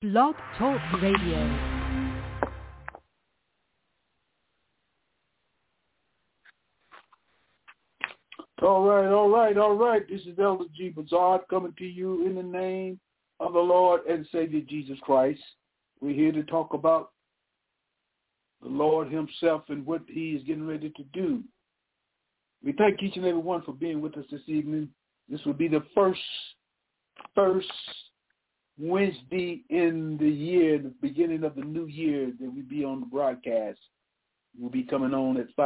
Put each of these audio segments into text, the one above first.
Blog Talk Radio. All right. This is Elder G. Bazard coming to you in the name of the Lord and Savior Jesus Christ. We're here to talk about the Lord himself and what he is getting ready to do. We thank each and every one for being with us this evening. This will be the first Wednesday in the year, the beginning of the new year, that we'll be on the broadcast. We'll be coming on at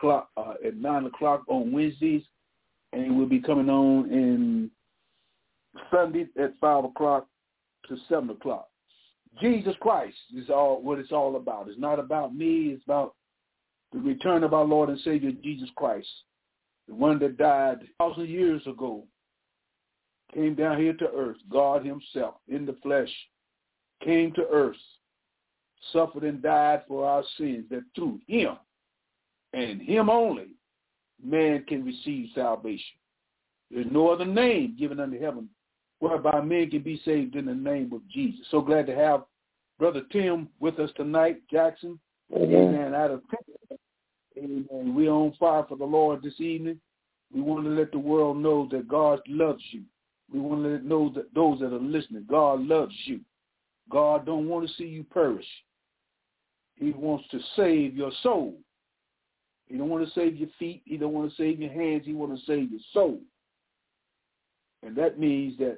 9 o'clock on Wednesdays, and we'll be coming on in Sunday at 5 o'clock to 7 o'clock. Jesus Christ is all what it's all about. It's not about me. It's about the return of our Lord and Savior Jesus Christ, the one that died 1,000 years ago, came down here to earth. God himself in the flesh came to earth, suffered and died for our sins, that through him and him only man can receive salvation. There's no other name given under heaven whereby men can be saved in the name of Jesus. So glad to have Brother Tim with us tonight, Jackson. Amen. Out of Texas. Amen. We're on fire for the Lord this evening. We want to let the world know that God loves you. We want to let know that those that are listening, God loves you. God don't want to see you perish. He wants to save your soul. He don't want to save your feet. He don't want to save your hands. He wants to save your soul. And that means that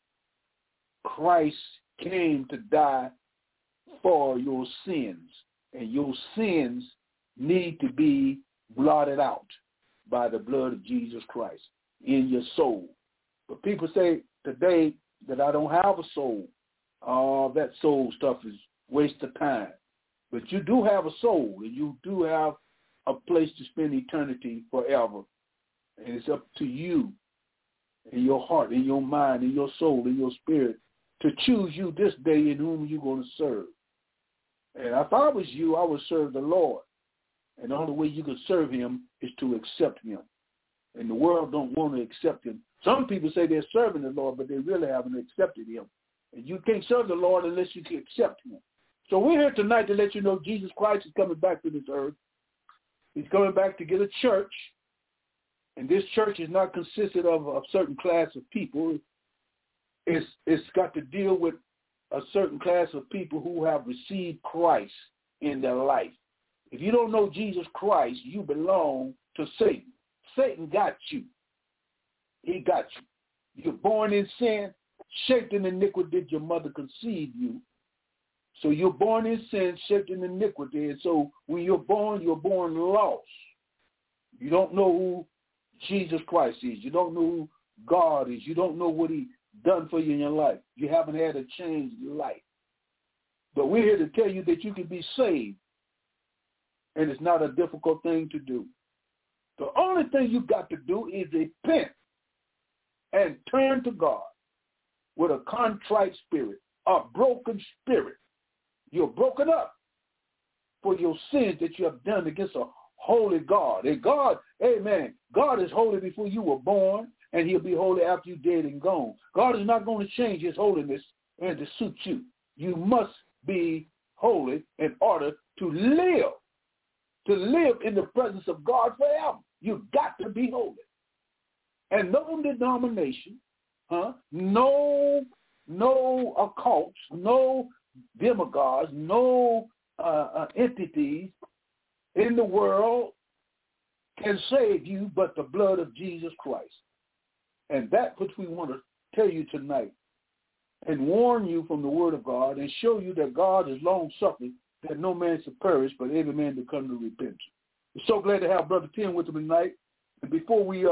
Christ came to die for your sins. And your sins need to be blotted out by the blood of Jesus Christ in your soul. But people say today that I don't have a soul. Oh, that soul stuff is waste of time. But you do have a soul, and you do have a place to spend eternity forever. And it's up to you in your heart, in your mind, in your soul, in your spirit to choose you this day in whom you're going to serve. And if I was you, I would serve the Lord. And the only way you can serve him is to accept him. And the world don't want to accept him. Some people say they're serving the Lord, but they really haven't accepted him. And you can't serve the Lord unless you can accept him. So we're here tonight to let you know Jesus Christ is coming back to this earth. He's coming back to get a church. And this church is not consisted of a certain class of people. It's got to deal with a certain class of people who have received Christ in their life. If you don't know Jesus Christ, you belong to Satan. Satan got you. He got you. You're born in sin, shaped in iniquity did your mother conceive you. So you're born in sin, shaped in iniquity. And so when you're born lost. You don't know who Jesus Christ is. You don't know who God is. You don't know what he done for you in your life. You haven't had a changed life. But we're here to tell you that you can be saved. And it's not a difficult thing to do. The only thing you got to do is repent and turn to God with a contrite spirit, a broken spirit. You're broken up for your sins that you have done against a holy God. And God, amen, God is holy before you were born, and he'll be holy after you're dead and gone. God is not going to change his holiness and to suit you. You must be holy in order to live in the presence of God forever. You've got to be holy. And no denomination, no occults, no demagogues, no entities in the world can save you but the blood of Jesus Christ. And that which we want to tell you tonight and warn you from the word of God and show you that God is long-suffering, that no man should perish, but every man to come to repentance. We're so glad to have Brother Tim with us tonight. And before we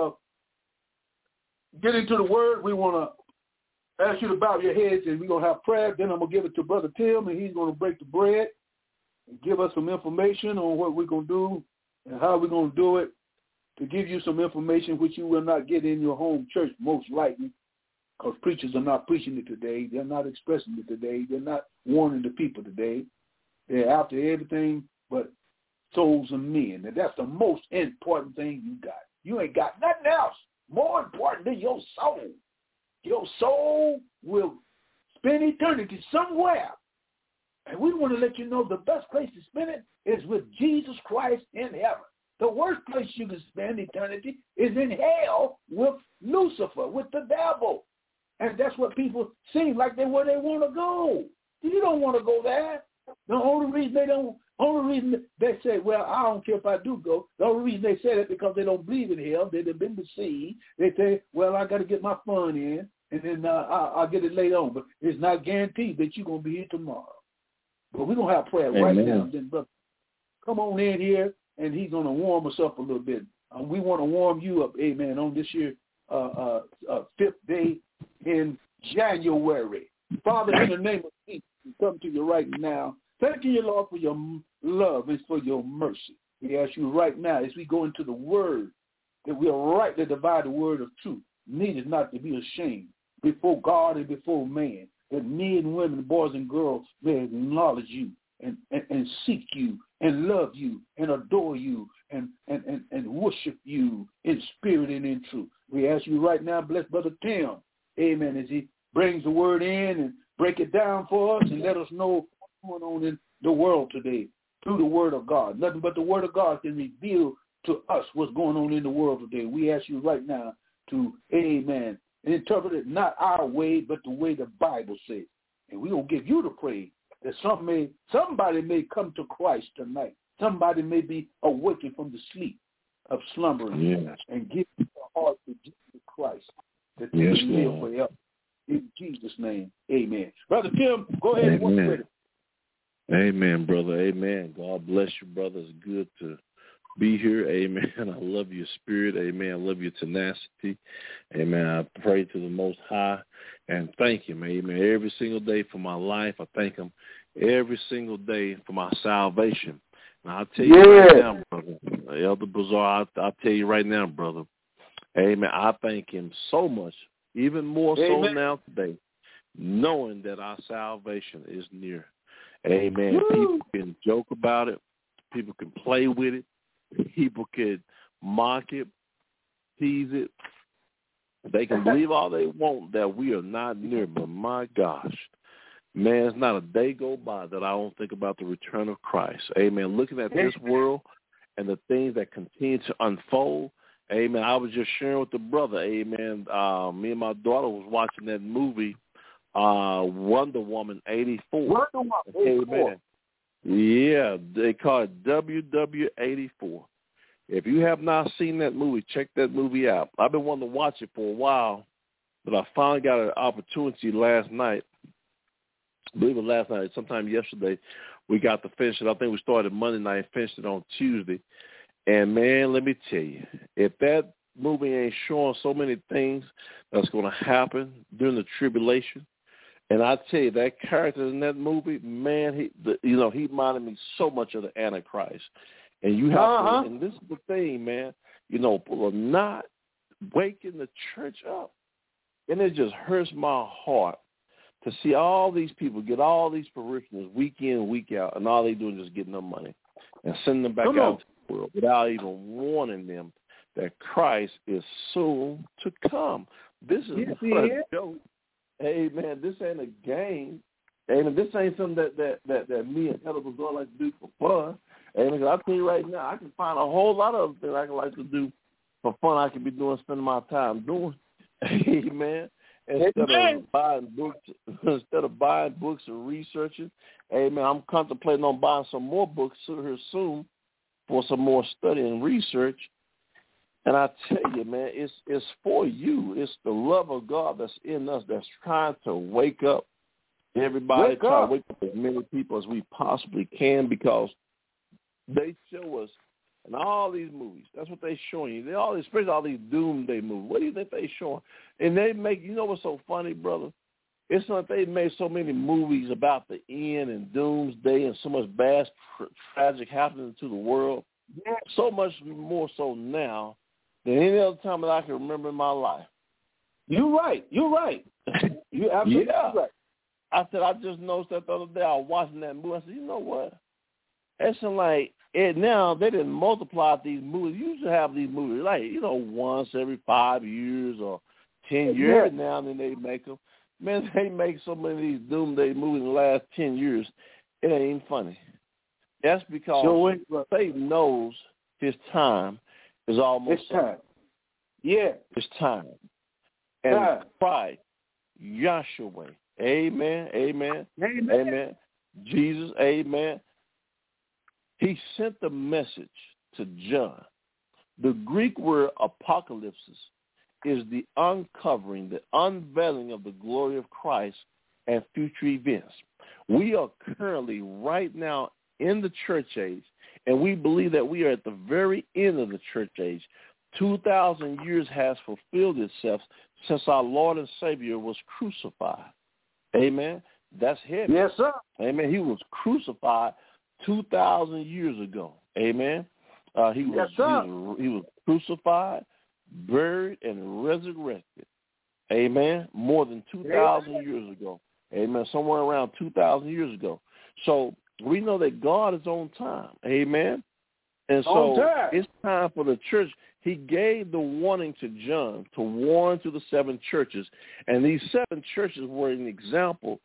get into the word, we want to ask you to bow your heads, and we're going to have prayer. Then I'm going to give it to Brother Tim, and he's going to break the bread and give us some information on what we're going to do and how we're going to do it, to give you some information which you will not get in your home church most likely, because preachers are not preaching it today. They're not expressing it today. They're not warning the people today. They're after everything but souls of men. And that's the most important thing you got. You ain't got nothing else more important than your soul. Your soul will spend eternity somewhere. And we want to let you know the best place to spend it is with Jesus Christ in heaven. The worst place you can spend eternity is in hell with Lucifer, with the devil. And that's what people seem like where they want to go. You don't want to go there. The only reason they say, well, I don't care if I do go. The only reason they say that because they don't believe in hell. They've been deceived. They say, well, I got to get my fun in, and then I'll get it later on. But it's not guaranteed that you're going to be here tomorrow. But we're going to have prayer right now. Then, brother, come on in here, and he's going to warm us up a little bit. We want to warm you up, amen, on this year, 5th day in January. Father, in the name of Jesus, we come to you right now. Thank you, Lord, for your love and for your mercy. We ask you right now, as we go into the word, that we are rightly divide the word of truth, needed not to be ashamed before God and before man, that men, women, boys, and girls may acknowledge you and seek you and love you and adore you and worship you in spirit and in truth. We ask you right now, bless Brother Tim, amen, as he brings the word in and break it down for us and let us know what's going on in the world today through the word of God. Nothing but the word of God can reveal to us what's going on in the world today. We ask you right now to, amen, interpret it not our way, but the way the Bible says. And we're going to give you the praise that somebody may come to Christ tonight. Somebody may be awakened from the sleep of slumbering and give their heart to Jesus Christ, that they can live forever. In Jesus' name, amen. Brother Tim, go ahead and work with it. Amen, brother. Amen. God bless you, brother. It's good to be here. Amen. I love your spirit. Amen. I love your tenacity. Amen. I pray to the Most High and thank him. Amen. Every single day for my life. I thank him every single day for my salvation. And I'll tell you right now, brother, Elder Bazaar, I'll tell you right now, brother. Amen. I thank him so much, even more so now today, knowing that our salvation is near. Amen. People can joke about it. People can play with it. People can mock it, tease it. They can believe all they want that we are not near. But my gosh, man, it's not a day go by that I don't think about the return of Christ. Amen. Looking at this world and the things that continue to unfold. Amen. I was just sharing with the brother. Amen. Me and my daughter was watching that movie, Wonder Woman 84. Wonder Woman 84. Amen. Yeah, they call it WW84. If you have not seen that movie, check that movie out. I've been wanting to watch it for a while, but I finally got an opportunity last night. I believe it was last night, sometime yesterday, we got to finish it. I think we started Monday night and finished it on Tuesday. And, man, let me tell you, if that movie ain't showing so many things that's going to happen during the tribulation, and I tell you, that character in that movie, man, he reminded me so much of the Antichrist. And you have to, and this is the thing, man, people are not waking the church up. And it just hurts my heart to see all these people get all these parishioners week in, week out, and all they do is just getting them money and sending them back out to the world without even warning them that Christ is soon to come. This is not a joke. Hey, man, this ain't a game. Amen. This ain't something that me and Elder Bazaar like to do for fun. Amen. I'll tell you right now, I can find a whole lot of things I can like to do for fun. I could be doing, spending my time doing. Amen. Instead of buying books and researching. Amen. I'm contemplating on buying some more books here soon for some more study and research. And I tell you, man, it's for you. It's the love of God that's in us that's trying to wake up everybody, try to wake up as many people as we possibly can, because they show us in all these movies. That's what they're showing you. Especially all these doomsday movies. What do you think they're showing? And they make, what's so funny, brother? It's like they made so many movies about the end and doomsday and so much bad, tragic happening to the world. Yeah. So much more so now than any other time that I can remember in my life. You're right. You're absolutely right. I said, I just noticed that the other day I was watching that movie. I said, you know what? It's like now they didn't multiply these movies. You used to have these movies like, once every 5 years or 10 years now, and then they make them. Man, they make so many of these doomsday movies in the last 10 years, it ain't funny. That's because Satan knows his time is almost it's time. Yeah. It's time. And Christ, Yahshua, amen, amen, amen, amen, Jesus, amen. He sent the message to John. The Greek word apocalypse is the uncovering, the unveiling of the glory of Christ and future events. We are currently right now in the church age, and we believe that we are at the very end of the church age. 2,000 years has fulfilled itself since our Lord and Savior was crucified. Amen. That's heavy. Yes, sir. Amen. He was crucified 2,000 years ago. Amen. He was crucified, buried, and resurrected. Amen. More than 2,000 years ago. Amen. Somewhere around 2,000 years ago. So we know that God is on time. Amen. And so it's time for the church. He gave the warning to John to warn to the 7 churches. And these 7 churches were an example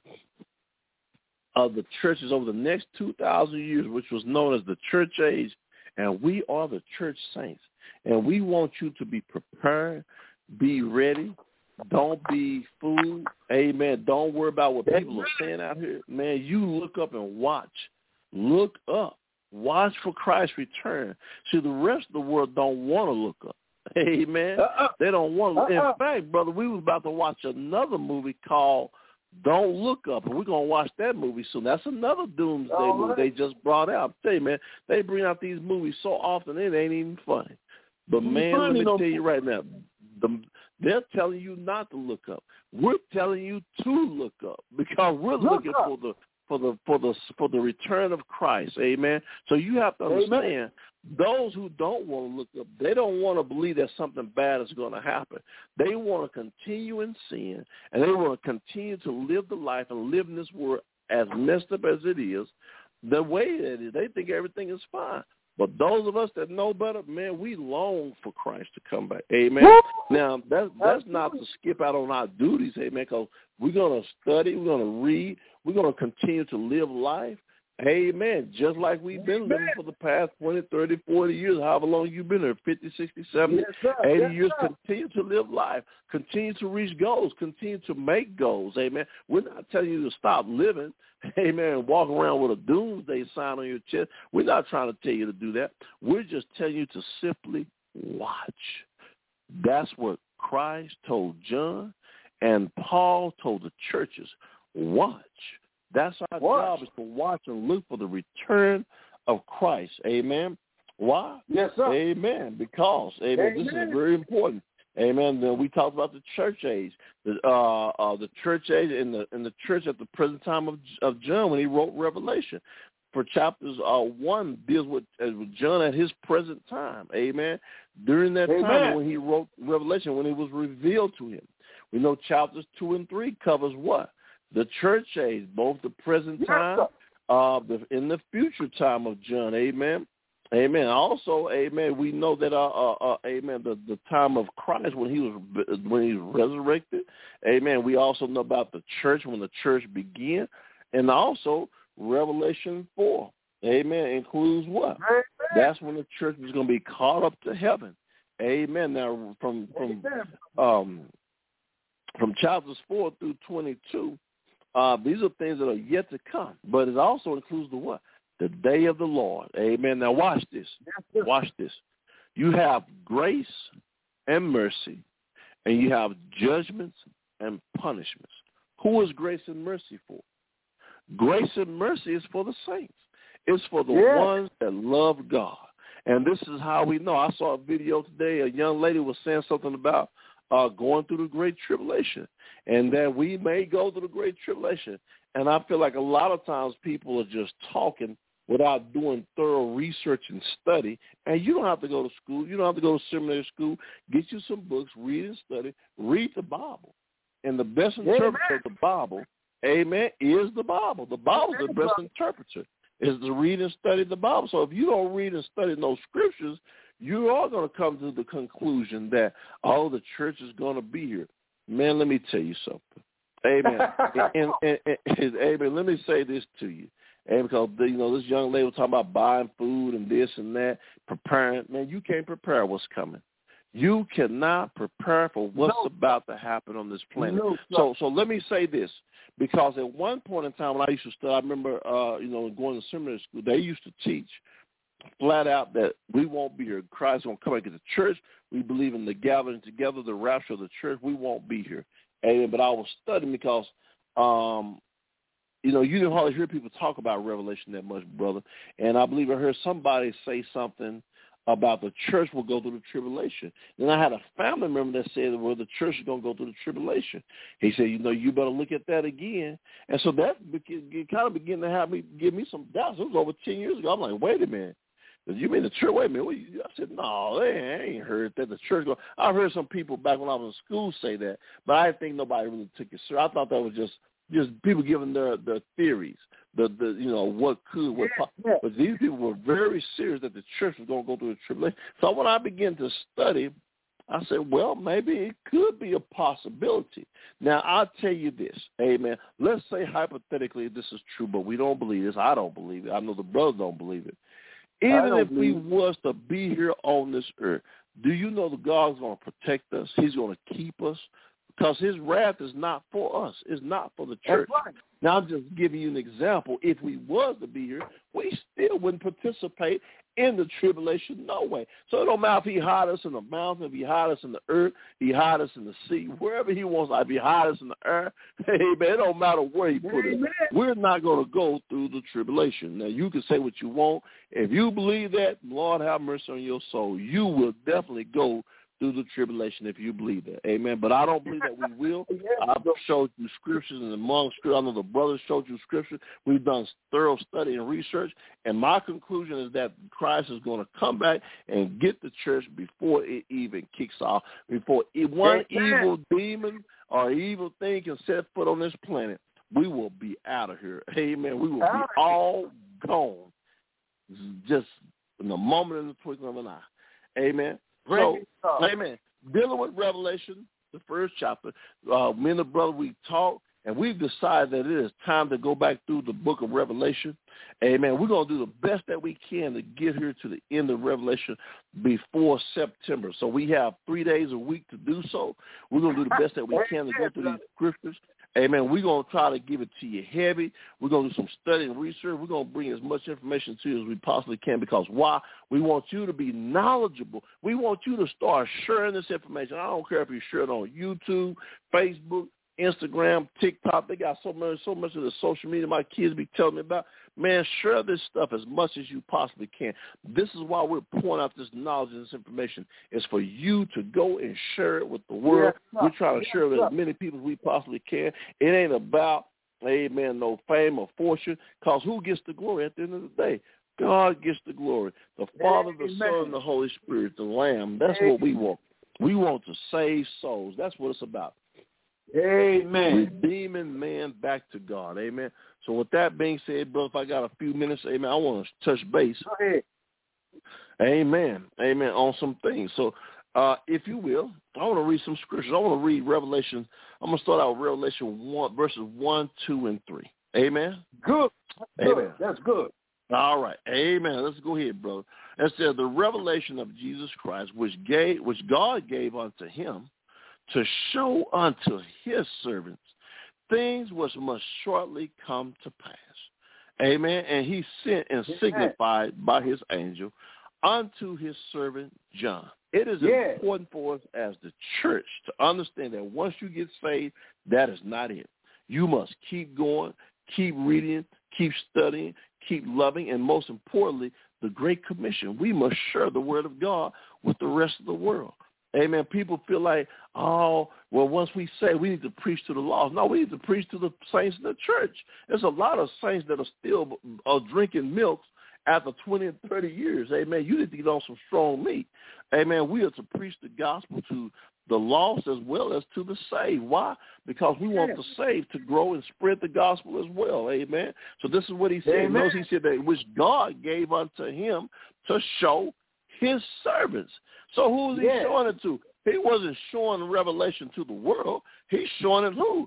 of the churches over the next 2,000 years, which was known as the church age. And we are the church saints. And we want you to be prepared, be ready. Don't be fooled. Amen. Don't worry about what people are saying out here. Man, you look up and watch. Look up. Watch for Christ's return. See, the rest of the world don't want to look up. Amen. They don't want to. In fact, brother, we was about to watch another movie called Don't Look Up, and we're going to watch that movie soon. That's another doomsday movie they just brought out. I tell you, man, they bring out these movies so often it ain't even funny. But, man, let me tell you right now, they're telling you not to look up. We're telling you to look up because we're looking for the return of Christ. Amen. So you have to understand, those who don't want to look up, they don't want to believe that something bad is going to happen. They want to continue in sin, and they want to continue to live the life and live in this world as messed up as it is, the way it is. They think everything is fine. But those of us that know better, man, we long for Christ to come back. Amen. Now, that's not to skip out on our duties, amen, because we're going to study, we're going to read, we're going to continue to live life. Amen. Just like we've been living for the past 20, 30, 40 years, however long you've been there, 50, 60, 70, 80 years, continue to live life, continue to reach goals, continue to make goals. Amen. We're not telling you to stop living, amen, and walk around with a doomsday sign on your chest. We're not trying to tell you to do that. We're just telling you to simply watch. That's what Christ told John, and Paul told the churches, watch. That's our job, is to watch and look for the return of Christ. Amen. Why? Yes, sir. Amen. Because, amen, this is very important. Amen. Then we talked about the church age, the church age in the church at the present time of John when he wrote Revelation. For chapters 1 deals with John at his present time. Amen. During that time when he wrote Revelation, when it was revealed to him. We know chapters 2 and 3 covers what? The church age, both the present time, in the future time of John. Amen. Amen. Also, amen, we know that, amen, the time of Christ when he was resurrected. Amen. We also know about the church when the church began. And also Revelation 4. Amen. Includes what? Amen. That's when the church is going to be caught up to heaven. Amen. Now, from chapters 4 through 22, these are things that are yet to come, but it also includes the what? The day of the Lord. Amen. Now watch this. Watch this. You have grace and mercy, and you have judgments and punishments. Who is grace and mercy for? Grace and mercy is for the saints. It's for the ones that love God. And this is how we know. I saw a video today. A young lady was saying something about going through the Great Tribulation, and that we may go through the Great Tribulation. And I feel like a lot of times people are just talking without doing thorough research and study. And you don't have to go to school. You don't have to go to seminary school. Get you some books, read and study. Read the Bible. And the best interpreter of the Bible, amen, is the Bible. The Bible is the best interpreter, is to read and study the Bible. So if you don't read and study those scriptures, you are going to come to the conclusion that, the church is going to be here. Man, let me tell you something. Amen. and amen. Let me say this to you. And because, this young lady was talking about buying food and this and that, preparing. Man, you can't prepare what's coming. You cannot prepare for what's about to happen on this planet. So let me say this, because at one point in time when I used to study, I remember, going to seminary school, they used to teach flat out that we won't be here. Christ won't come back to the church. We believe in the gathering together, the rapture of the church. We won't be here. Amen. But I was studying because, you didn't hardly hear people talk about Revelation that much, brother. And I believe I heard somebody say something about the church will go through the tribulation. Then I had a family member that said, well, the church is going to go through the tribulation. He said, you better look at that again. And so that kind of began to give me some doubts. It was over 10 years ago. I'm like, wait a minute. You mean the church? Wait a minute. I said, no, I ain't heard that the church. I've heard some people back when I was in school say that, but I didn't think nobody really took it serious. I thought that was just people giving their theories, what could, what. Yeah. But these people were very serious that the church was going to go through the tribulation. So when I began to study, I said, well, maybe it could be a possibility. Now, I'll tell you this, amen. Let's say hypothetically this is true, but we don't believe this. I don't believe it. I know the brothers don't believe it. Even if we was to be here on this earth, do you know that God's going to protect us? He's going to keep us, because his wrath is not for us. It's not for the church. Right. Now, I'm just giving you an example. If we was to be here, we still wouldn't participate in the tribulation, no way. So it don't matter if he hide us in the mountain, if he hide us in the earth, he hide us in the sea, wherever he wants, if he hide us in the air, hey, man, it don't matter where he put us. We're not going to go through the tribulation. Now, you can say what you want. If you believe that, Lord have mercy on your soul. You will definitely go through the tribulation if you believe that. Amen. But I don't believe that we will. I've showed you scriptures, and among scriptures, I know the brothers showed you scriptures. We've done thorough study and research, and my conclusion is that Christ is going to come back and get the church before it even kicks off, before one evil demon or evil thing can set foot on this planet. We will be out of here. Amen. We will be all gone just in the moment of the twinkling of an eye. Amen. So, amen. Dealing with Revelation, the first chapter, me and the brother, we talked, and we've decided that it is time to go back through the book of Revelation. Amen. We're going to do the best that we can to get here to the end of Revelation before September. So we have 3 days a week to do so. We're going to do the best that we can to go through these scriptures. Amen. We're going to try to give it to you heavy. We're going to do some study and research. We're going to bring as much information to you as we possibly can, because why? We want you to be knowledgeable. We want you to start sharing this information. I don't care if you share it on YouTube, Facebook, Instagram, TikTok. They got so much of the social media my kids be telling me about. Man, share this stuff as much as you possibly can. This is why we're pouring out this knowledge and this information. It's for you to go and share it with the world. We're trying to share it with as many people as we possibly can. It ain't about, amen, no fame or fortune, because who gets the glory at the end of the day? God gets the glory. The Father, the Son, and the Holy Spirit, the Lamb. That's what we want. We want to save souls. That's what it's about. Amen. Redeeming man back to God. Amen. So with that being said, brother, if I got a few minutes, amen, I want to touch base. Go ahead. Amen. Amen. On some things. So if you will, I want to read some scriptures. I want to read Revelation. I'm going to start out with Revelation 1, verses 1, 2, and 3. Amen. Good. Amen. That's good. All right. Amen. Let's go ahead, brother. It says the revelation of Jesus Christ, which God gave unto him, to show unto his servants things which must shortly come to pass. Amen. And he sent and signified by his angel unto his servant John. It is important for us as the church to understand that once you get saved, that is not it. You must keep going, keep reading, keep studying, keep loving, and most importantly, the Great Commission. We must share the word of God with the rest of the world. Amen. People feel like, oh, well, once we say we need to preach to the lost. No, we need to preach to the saints in the church. There's a lot of saints that are still drinking milk after 20 and 30 years. Amen. You need to get on some strong meat. Amen. We are to preach the gospel to the lost as well as to the saved. Why? Because we want the saved to grow and spread the gospel as well. Amen. So this is what he said. Notice he said that which God gave unto him to show his servants. So who was he showing it to? He wasn't showing revelation to the world. He's showing it who?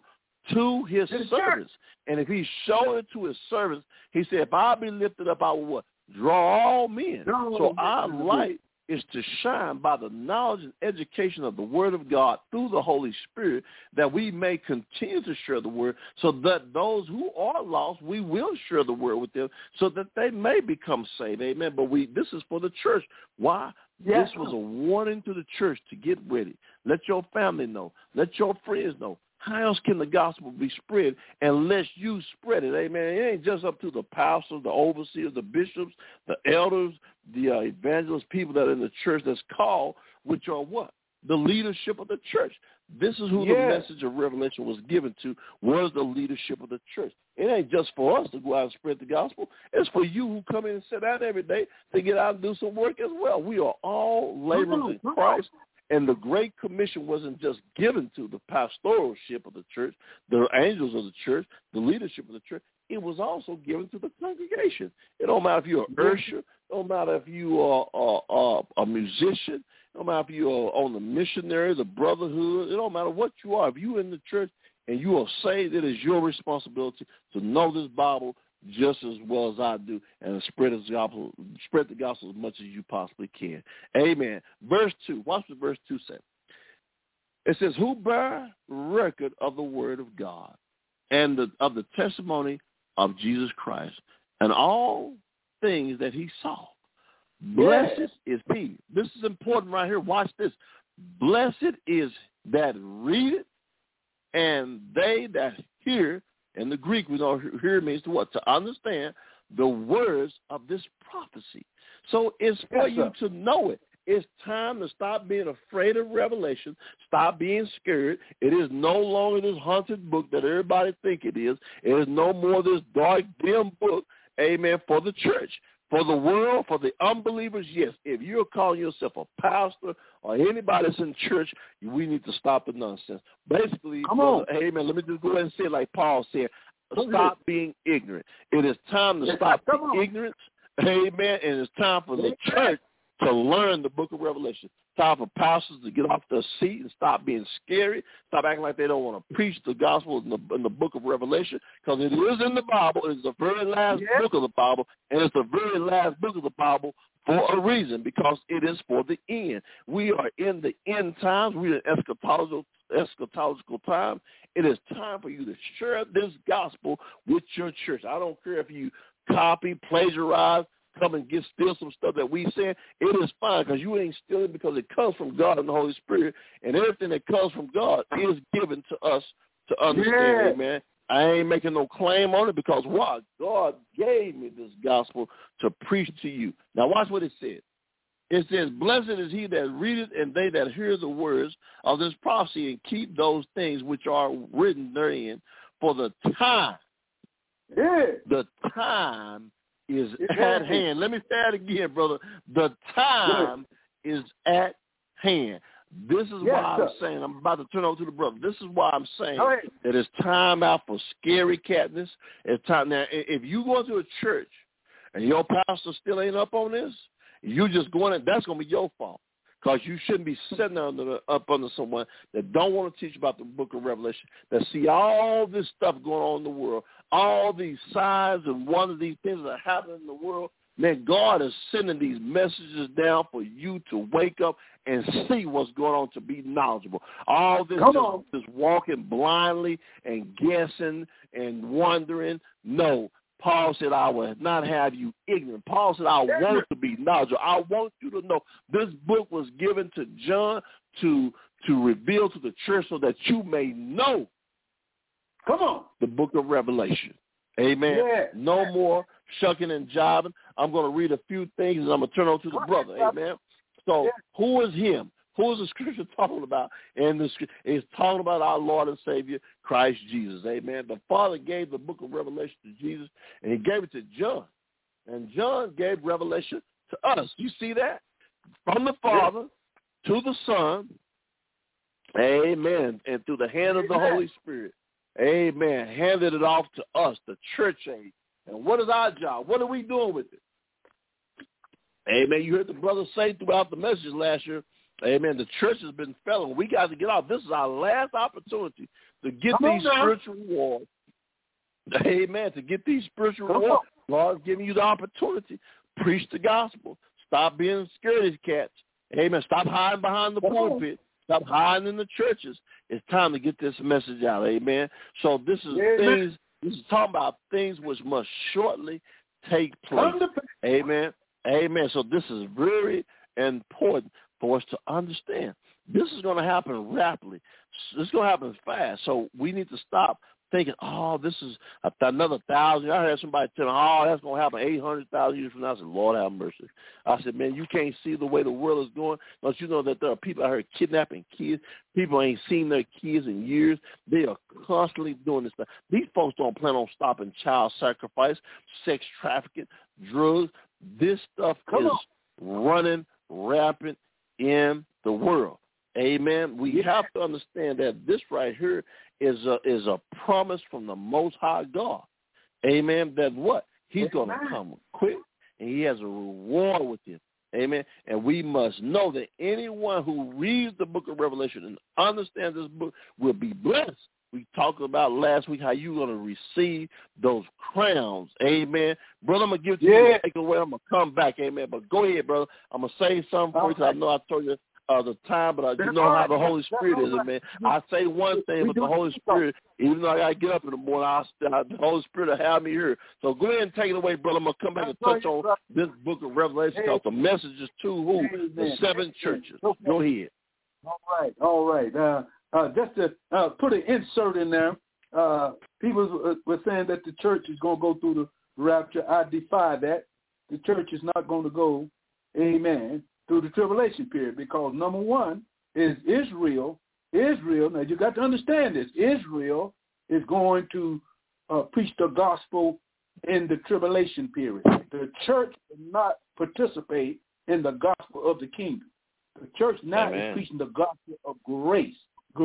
to his servants. And if he showed it to his servants, he said, if I be lifted up, I will what? Draw all men. So our light is to shine by the knowledge and education of the word of God through the Holy Spirit, that we may continue to share the word, so that those who are lost, we will share the word with them, so that they may become saved. Amen. But this is for the church. Why? Yes. This was a warning to the church to get ready. Let your family know. Let your friends know. How else can the gospel be spread unless you spread it? Amen. It ain't just up to the pastors, the overseers, the bishops, the elders, the evangelists, people that are in the church that's called, which are what? The leadership of the church. This is who the message of Revelation was given to, was the leadership of the church. It ain't just for us to go out and spread the gospel. It's for you who come in and sit down every day to get out and do some work as well. We are all laborers in Christ. And the Great Commission wasn't just given to the pastoralship of the church, the angels of the church, the leadership of the church. It was also given to the congregation. It don't matter if you're an usher. It don't matter if you are a musician. It don't matter if you are on the missionary, the brotherhood. It don't matter what you are. If you're in the church and you are saved, it is your responsibility to know this Bible just as well as I do, and spread the gospel as much as you possibly can. Amen. Verse 2. Watch what verse 2 says. It says, who bear record of the word of God and of the testimony of Jesus Christ and all things that he saw. Blessed is he. This is important right here. Watch this. Blessed is that read it and they that hear. In the Greek, we know hear means to what? To understand the words of this prophecy. So it's for you to know it. It's time to stop being afraid of Revelation. Stop being scared. It is no longer this haunted book that everybody think it is. It is no more this dark, dim book, amen, for the church. For the world, for the unbelievers, yes. If you're calling yourself a pastor or anybody that's in church, we need to stop the nonsense. Basically, amen, let me just go ahead and say it like Paul said, stop being ignorant. It is time to stop the ignorance, amen, and it's time for the church to learn the book of Revelation. Time for pastors to get off their seat and stop being scary. Stop acting like they don't want to preach the gospel in the book of Revelation, because it is in the Bible. It's the very last book of the Bible, and it's the very last book of the Bible for a reason, because it is for the end. We are in the end times. We are in eschatological time. It is time for you to share this gospel with your church. I don't care if you copy, plagiarize, come and steal some stuff that we said. It is fine, because you ain't stealing, because it comes from God and the Holy Spirit, and everything that comes from God is given to us to understand. Amen. I ain't making no claim on it, because what? God gave me this gospel to preach to you. Now watch what it says. It says, blessed is he that readeth and they that hear the words of this prophecy and keep those things which are written therein, for the time. The time is at hand. Let me say it again, brother. The time is at hand. This is why I'm saying, I'm about to turn over to the brother. This is why I'm saying that it's time out for scary catness. It's time now. If you go to a church and your pastor still ain't up on this, you just going in, that's going to be your fault. Because you shouldn't be sitting up under someone that don't want to teach about the book of Revelation, that see all this stuff going on in the world, all these signs and one of these things that are happening in the world. Man, God is sending these messages down for you to wake up and see what's going on, to be knowledgeable. All this just walking blindly and guessing and wondering. No. Paul said, I will not have you ignorant. Paul said, I want to be knowledgeable. I want you to know this book was given to John to reveal to the church so that you may know the book of Revelation. Amen. No more shucking and jiving. I'm going to read a few things and I'm going to turn over to the brother. Amen. So who is him? Who is the scripture talking about? And it's talking about our Lord and Savior, Christ Jesus. Amen. The Father gave the book of Revelation to Jesus, and he gave it to John. And John gave Revelation to us. You see that? From the Father to the Son. Amen. And through the hand of the Holy Spirit. Amen. Handed it off to us, the church age. And what is our job? What are we doing with it? Amen. You heard the brother say throughout the message last year, amen, the church has been failing. We got to get off. This is our last opportunity to get these spiritual rewards. Amen. To get these spiritual rewards, Lord's giving you the opportunity. Preach the gospel. Stop being scared of these cats. Amen. Stop hiding behind the pulpit. Stop hiding in the churches. It's time to get this message out. Amen. So this is things. This is talking about things which must shortly take place. Amen. Amen. So this is very important for us to understand. This is going to happen rapidly. This is going to happen fast. So we need to stop thinking, oh, this is another 1,000. I heard somebody tell me, oh, that's going to happen 800,000 years from now. I said, Lord have mercy. I said, man, you can't see the way the world is going. Don't you know that there are people out here kidnapping kids? People ain't seen their kids in years. They are constantly doing this stuff. These folks don't plan on stopping child sacrifice, sex trafficking, drugs. This stuff is running rampant in the world. Amen. We have to understand that this right here is a promise from the Most High God. Amen. That what? He's going to come quick, and he has a reward with him. Amen. And we must know that anyone who reads the book of Revelation and understands this book will be blessed. We talked about last week how you're going to receive those crowns. Amen. Brother, I'm going to give it to you. Take it away. I'm going to come back. Amen. But go ahead, brother. I'm going to say something for you because I know I told you the time, but you know how the Holy Spirit is, man. I say one thing, but the Holy Spirit, even though I got to get up in the morning, the Holy Spirit will have me here. So go ahead and take it away, brother. I'm going to come back and touch on this book of Revelation because the message is to who? The 7 churches. Go ahead. All right. Just to put an insert in there, people were saying that the church is going to go through the rapture. I defy that. The church is not going to go, amen, through the tribulation period because, number one, is Israel. Now, you got to understand this. Israel is going to preach the gospel in the tribulation period. The church will not participate in the gospel of the kingdom. The church now is preaching the gospel of grace.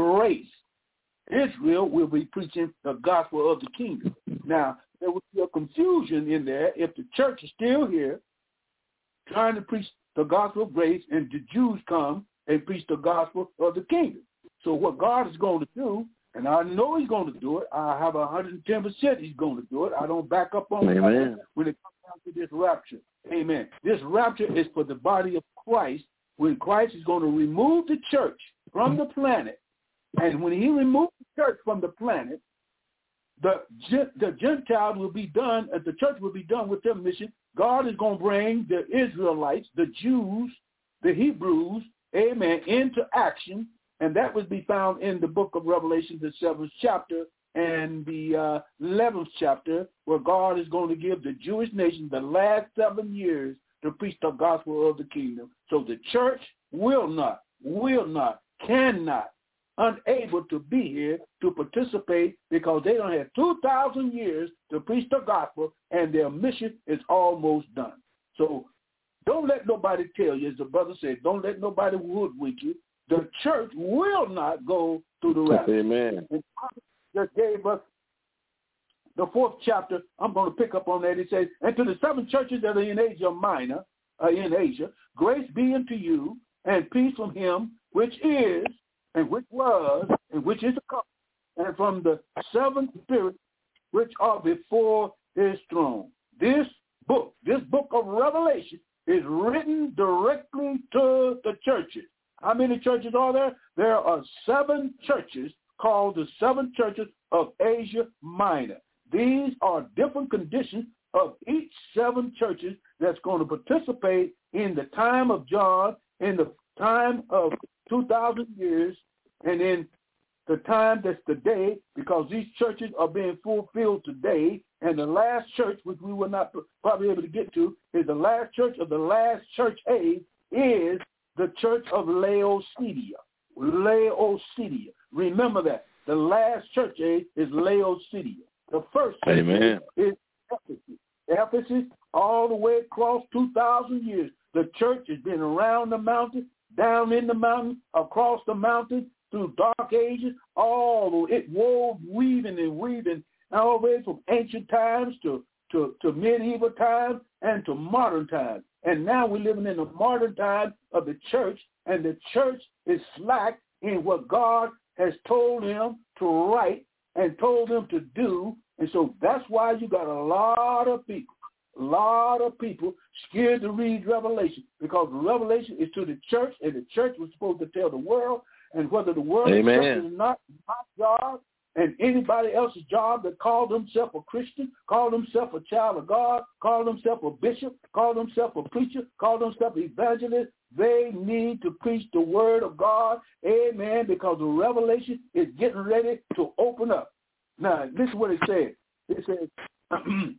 Israel will be preaching the gospel of the kingdom. Now, there will be a confusion in there if the church is still here trying to preach the gospel of grace and the Jews come and preach the gospel of the kingdom. So what God is going to do, and I know he's going to do it, I have 110% he's going to do it. I don't back up on it when it comes down to this rapture. Amen. This rapture is for the body of Christ when Christ is going to remove the church from the planet. And when he removes the church from the planet, the Gentiles will be done, the church will be done with their mission. God is going to bring the Israelites, the Jews, the Hebrews, amen, into action. And that would be found in the book of Revelation, the 7th chapter and the 11th chapter, where God is going to give the Jewish nation the last 7 years to preach the gospel of the kingdom. So the church will not, cannot, unable to be here to participate because they don't have 2,000 years to preach the gospel and their mission is almost done. So don't let nobody tell you, as the brother said, don't let nobody hoodwink you. The church will not go through the rapture. Amen. And God just gave us the 4th chapter. I'm going to pick up on that. It says, and to the 7 churches that are in Asia Minor, grace be unto you and peace from him which is, and which was, and which is to come, and from the 7 spirits which are before his throne. This book of Revelation is written directly to the churches. How many churches are there? There are 7 churches called the 7 churches of Asia Minor. These are different conditions of each 7 churches that's going to participate in the time of John, in the time of 2,000 years, and in the time that's today, because these churches are being fulfilled today, and the last church, which we will not probably be able to get to, is the last church of the last church age, is the church of Laodicea. Remember that. The last church age is Laodicea. The first church age is Ephesus. Ephesus, all the way across 2,000 years. The church has been around the mountain, down in the mountain, across the mountain, through dark ages, all it wove, weaving, all the way from ancient times to medieval times and to modern times. And now we're living in the modern time of the church, and the church is slack in what God has told him to write and told him to do. And so that's why you got a lot of people scared to read Revelation, because Revelation is to the church, and the church was supposed to tell the world. And whether the world is not my job and anybody else's job that called themselves a Christian, called themselves a child of God, called themselves a bishop, called themselves a preacher, called themselves an evangelist, they need to preach the word of God. Amen. Because the revelation is getting ready to open up. Now, this is what it says. It says,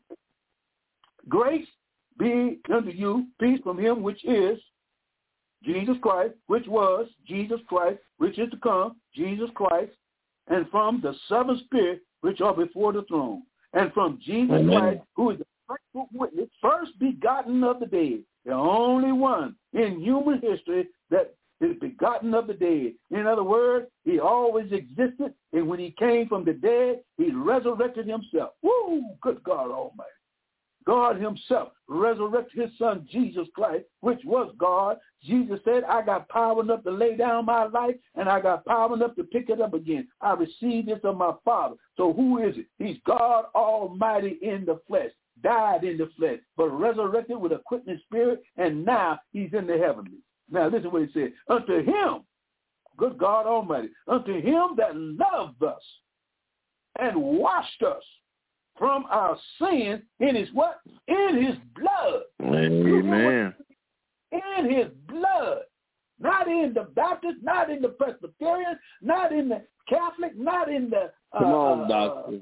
grace be unto you, peace from him which is Jesus Christ, which was Jesus Christ, which is to come, Jesus Christ, and from the seven spirits which are before the throne, and from Jesus Christ, who is the faithful witness, first begotten of the dead, the only one in human history that is begotten of the dead. In other words, he always existed, and when he came from the dead, he resurrected himself. Woo! Good God Almighty. God himself resurrected his son, Jesus Christ, which was God. Jesus said, I got power enough to lay down my life, and I got power enough to pick it up again. I received this of my Father. So who is it? He's God Almighty in the flesh, died in the flesh, but resurrected with a quickening spirit, and now he's in the heavenlies. Now listen what he said. Unto him, good God Almighty, unto him that loved us and washed us from our sins in his what? In his blood. Amen. In his blood. Not in the Baptist, not in the Presbyterian, not in the Catholic, not in the Come on, doctor.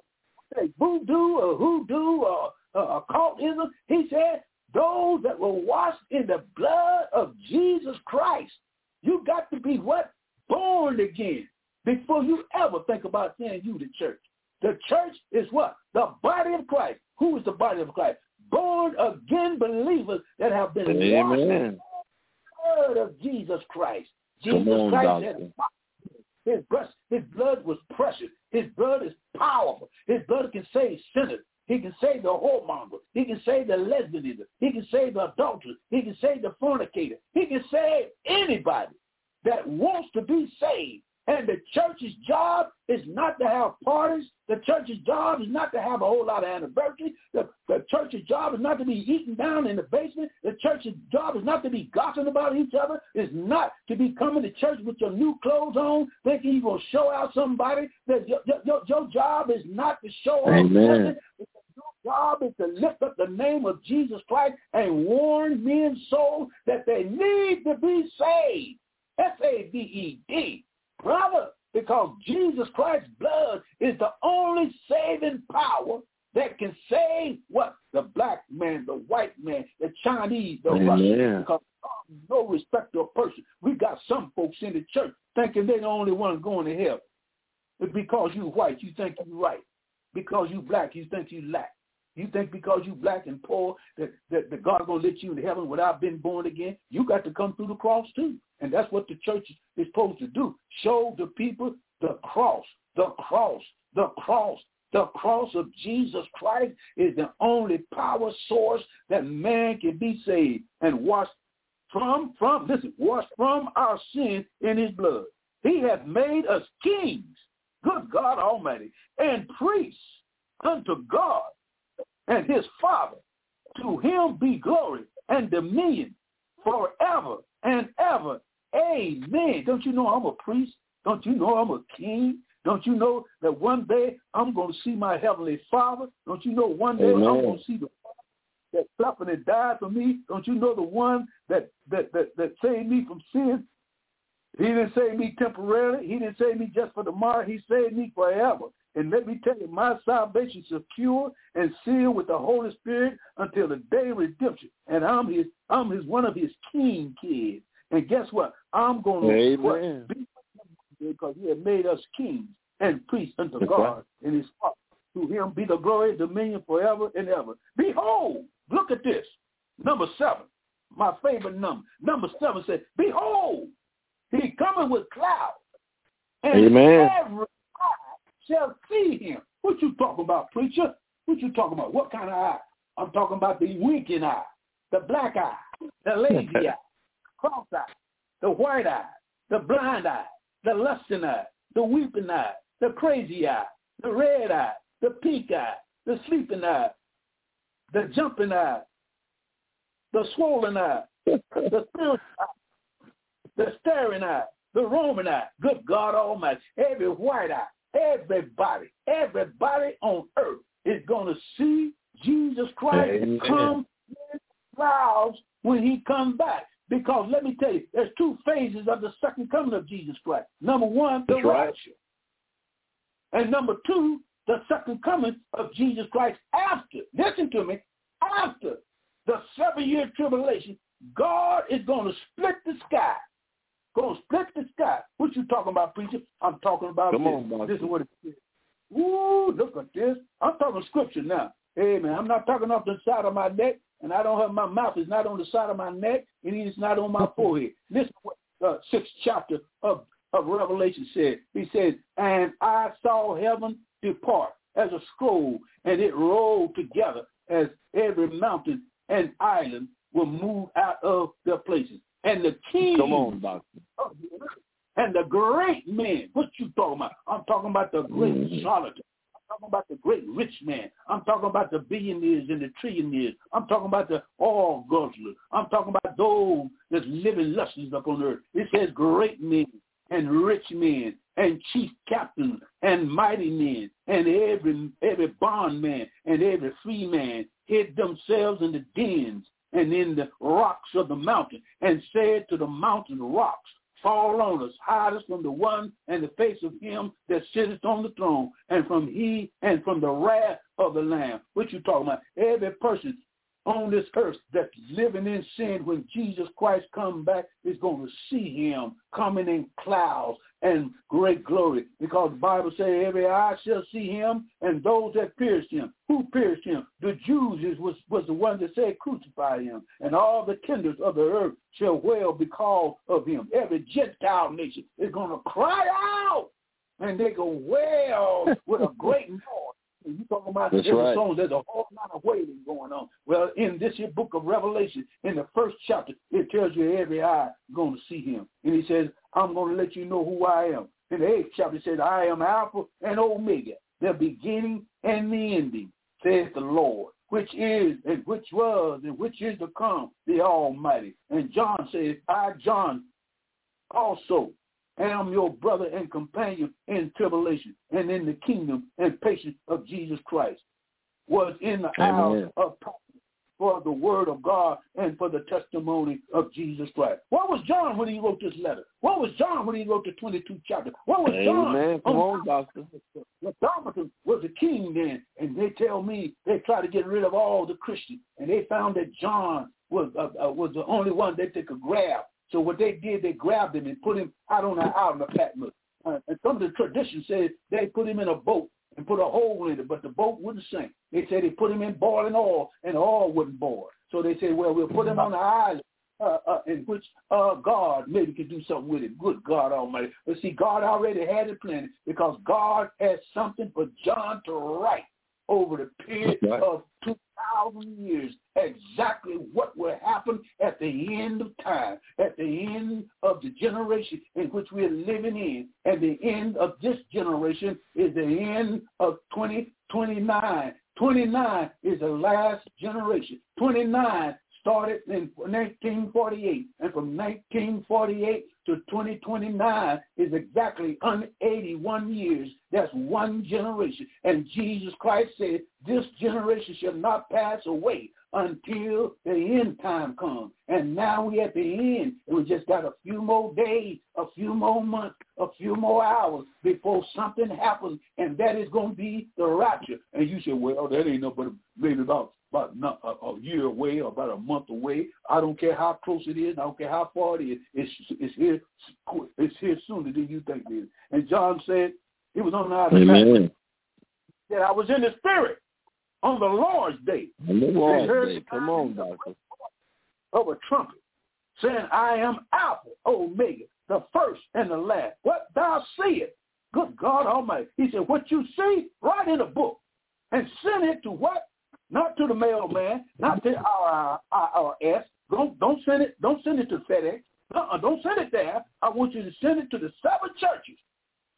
voodoo or hoodoo or occultism. He said, those that were washed in the blood of Jesus Christ. You got to be what? Born again before you ever think about saying you the church. The church is what? The body of Christ. Who is the body of Christ? Born again believers that have been washed in the blood of Jesus Christ. Jesus Christ had his blood was precious. His blood is powerful. His blood can save sinners. He can save the whoremonger. He can save the lesbianism. He can save the adulterer. He can save the fornicator. He can save anybody that wants to be saved. And the church's job is not to have parties. The church's job is not to have a whole lot of anniversaries. The church's job is not to be eaten down in the basement. The church's job is not to be gossiping about each other. It's not to be coming to church with your new clothes on, thinking you're going to show out somebody. Your job is not to show off nothing. Your job is to lift up the name of Jesus Christ and warn men's souls that they need to be saved. S-A-V-E-D. Brother, because Jesus Christ's blood is the only saving power that can save what? The black man, the white man, the Chinese, the Russian. Because no respect to a person. We got some folks in the church thinking they're the only ones going to hell. It's because you white, you think you're right. Because you black, you think you lack. You think because you black and poor that God is going to let you into heaven without being born again? You got to come through the cross too. And that's what the church is supposed to do. Show the people the cross, the cross, the cross. The cross of Jesus Christ is the only power source that man can be saved and washed washed from our sin in his blood. He hath made us kings, good God Almighty, and priests unto God and his Father. To him be glory and dominion forever and ever. Amen. Don't you know I'm a priest? Don't you know I'm a king? Don't you know that one day I'm going to see my heavenly Father? Don't you know one day I'm going to see the Father that suffered and died for me? Don't you know the one that saved me from sin? He didn't save me temporarily. He didn't save me just for tomorrow. He saved me forever. And let me tell you, my salvation is secure and sealed with the Holy Spirit until the day of redemption. And I'm one of his king kids. And guess what? I'm going to be because he has made us kings and priests unto God and his Father. To him be the glory and dominion forever and ever. Behold, look at this. Number 7, my favorite number. Number 7 says, behold, he coming with clouds. And every eye shall see him. What you talking about, preacher? What you talking about? What kind of eye? I'm talking about the winking eye, the black eye, the lazy eye, cross eye, the white eye, the blind eye, the lusting eye. the weeping eye, the crazy eye, the red eye, the pink eye, the sleeping eye, the jumping eye, the swollen eye, the spiritual eye, the staring eye, the Roman eye. Good God Almighty, every white eye, everybody on earth is going to see Jesus Christ come in clouds when he comes back. Because let me tell you, there's two phases of the second coming of Jesus Christ. Number one, the rapture. And number two, the second coming of Jesus Christ after. Listen to me. After the 7-year tribulation, God is going to split the sky. Going to split the sky. What you talking about, preacher? I'm talking about this is what it is. Ooh, look at this. I'm talking scripture now. Hey, man, I'm not talking off the side of my neck, and I don't have my mouth is not on the side of my neck, and it's not on my forehead. Listen to what 6th chapter of Revelation said. He says, and I saw heaven depart as a scroll, and it rolled together as every mountain and island were moved out of their places. And the king and the great men, what you talking about? I'm talking about the great solitaire. I'm talking about the great rich man. I'm talking about the billionaires and the trillionaires. I'm talking about the oil guzzlers. I'm talking about those that's living lustily upon earth. It says great men and rich men and chief captains and mighty men and every bondman and every free man hid themselves in the dens and in the rocks of the mountain and said to the mountain rocks, fall on us, hide us from the one and the face of him that sitteth on the throne, and from the wrath of the Lamb. What you talking about? Every person on this earth that's living in sin, when Jesus Christ comes back, is going to see him coming in clouds and great glory. Because the Bible says every eye shall see him, and those that pierced him. Who pierced him? The Jews was the one that said crucify him. And all the kindreds of the earth shall wail because of him. Every Gentile nation is going to cry out, and they go wail with a great noise. You talking about there's a whole lot of wailing going on. Well, in this here book of Revelation, in the 1st chapter, it tells you every eye is going to see him. And he says, I'm going to let you know who I am. In the 8th chapter, it says, I am Alpha and Omega, the beginning and the ending, says the Lord, which is and which was and which is to come, the Almighty. And John says, I, John, also am your brother and companion in tribulation and in the kingdom and patience of Jesus Christ, was in the hour of for the word of God and for the testimony of Jesus Christ. What was John when he wrote this letter? What was John when he wrote the 22nd chapter? What was John? Come on, Doctor. Domitian was a king then, and they tell me they tried to get rid of all the Christians, and they found that John was the only one that they could grab. So what they did, they grabbed him and put him out on the Patmos. And some of the traditions said they put him in a boat and put a hole in it, but the boat wouldn't sink. They said they put him in boiling oil, and the oil wouldn't boil. So they said, well, we'll put him on the island in which God maybe could do something with it. Good God Almighty. But see, God already had it planned, because God had something for John to write over the period of 2,000 years, exactly what will happen at the end of time, at the end of the generation in which we're living in. And the end of this generation is the end of 2029. 29 is the last generation. 29 started in 1948, and from 1948 to 2029 is exactly 181 years. That's one generation. And Jesus Christ said, this generation shall not pass away until the end time comes. And now we're at the end, and we just got a few more days, a few more months, a few more hours before something happens, and that is going to be the rapture. And you say, well, that ain't no but maybe about a year away or about a month away. I don't care how close it is. I don't care how far it is. It's here. It's here sooner than you think it is. And John said he was on the island. Amen. That I was in the spirit on the Lord's day. On the Lord's day. Come on, Doctor. Of a trumpet, saying, I am Alpha, Omega, the first and the last. What thou seest, good God Almighty. He said, what you see, write in a book and send it to what? Not to the mailman, not to our IRS. Don't send it. Don't send it to FedEx. Don't send it there. I want you to send it to the 7 churches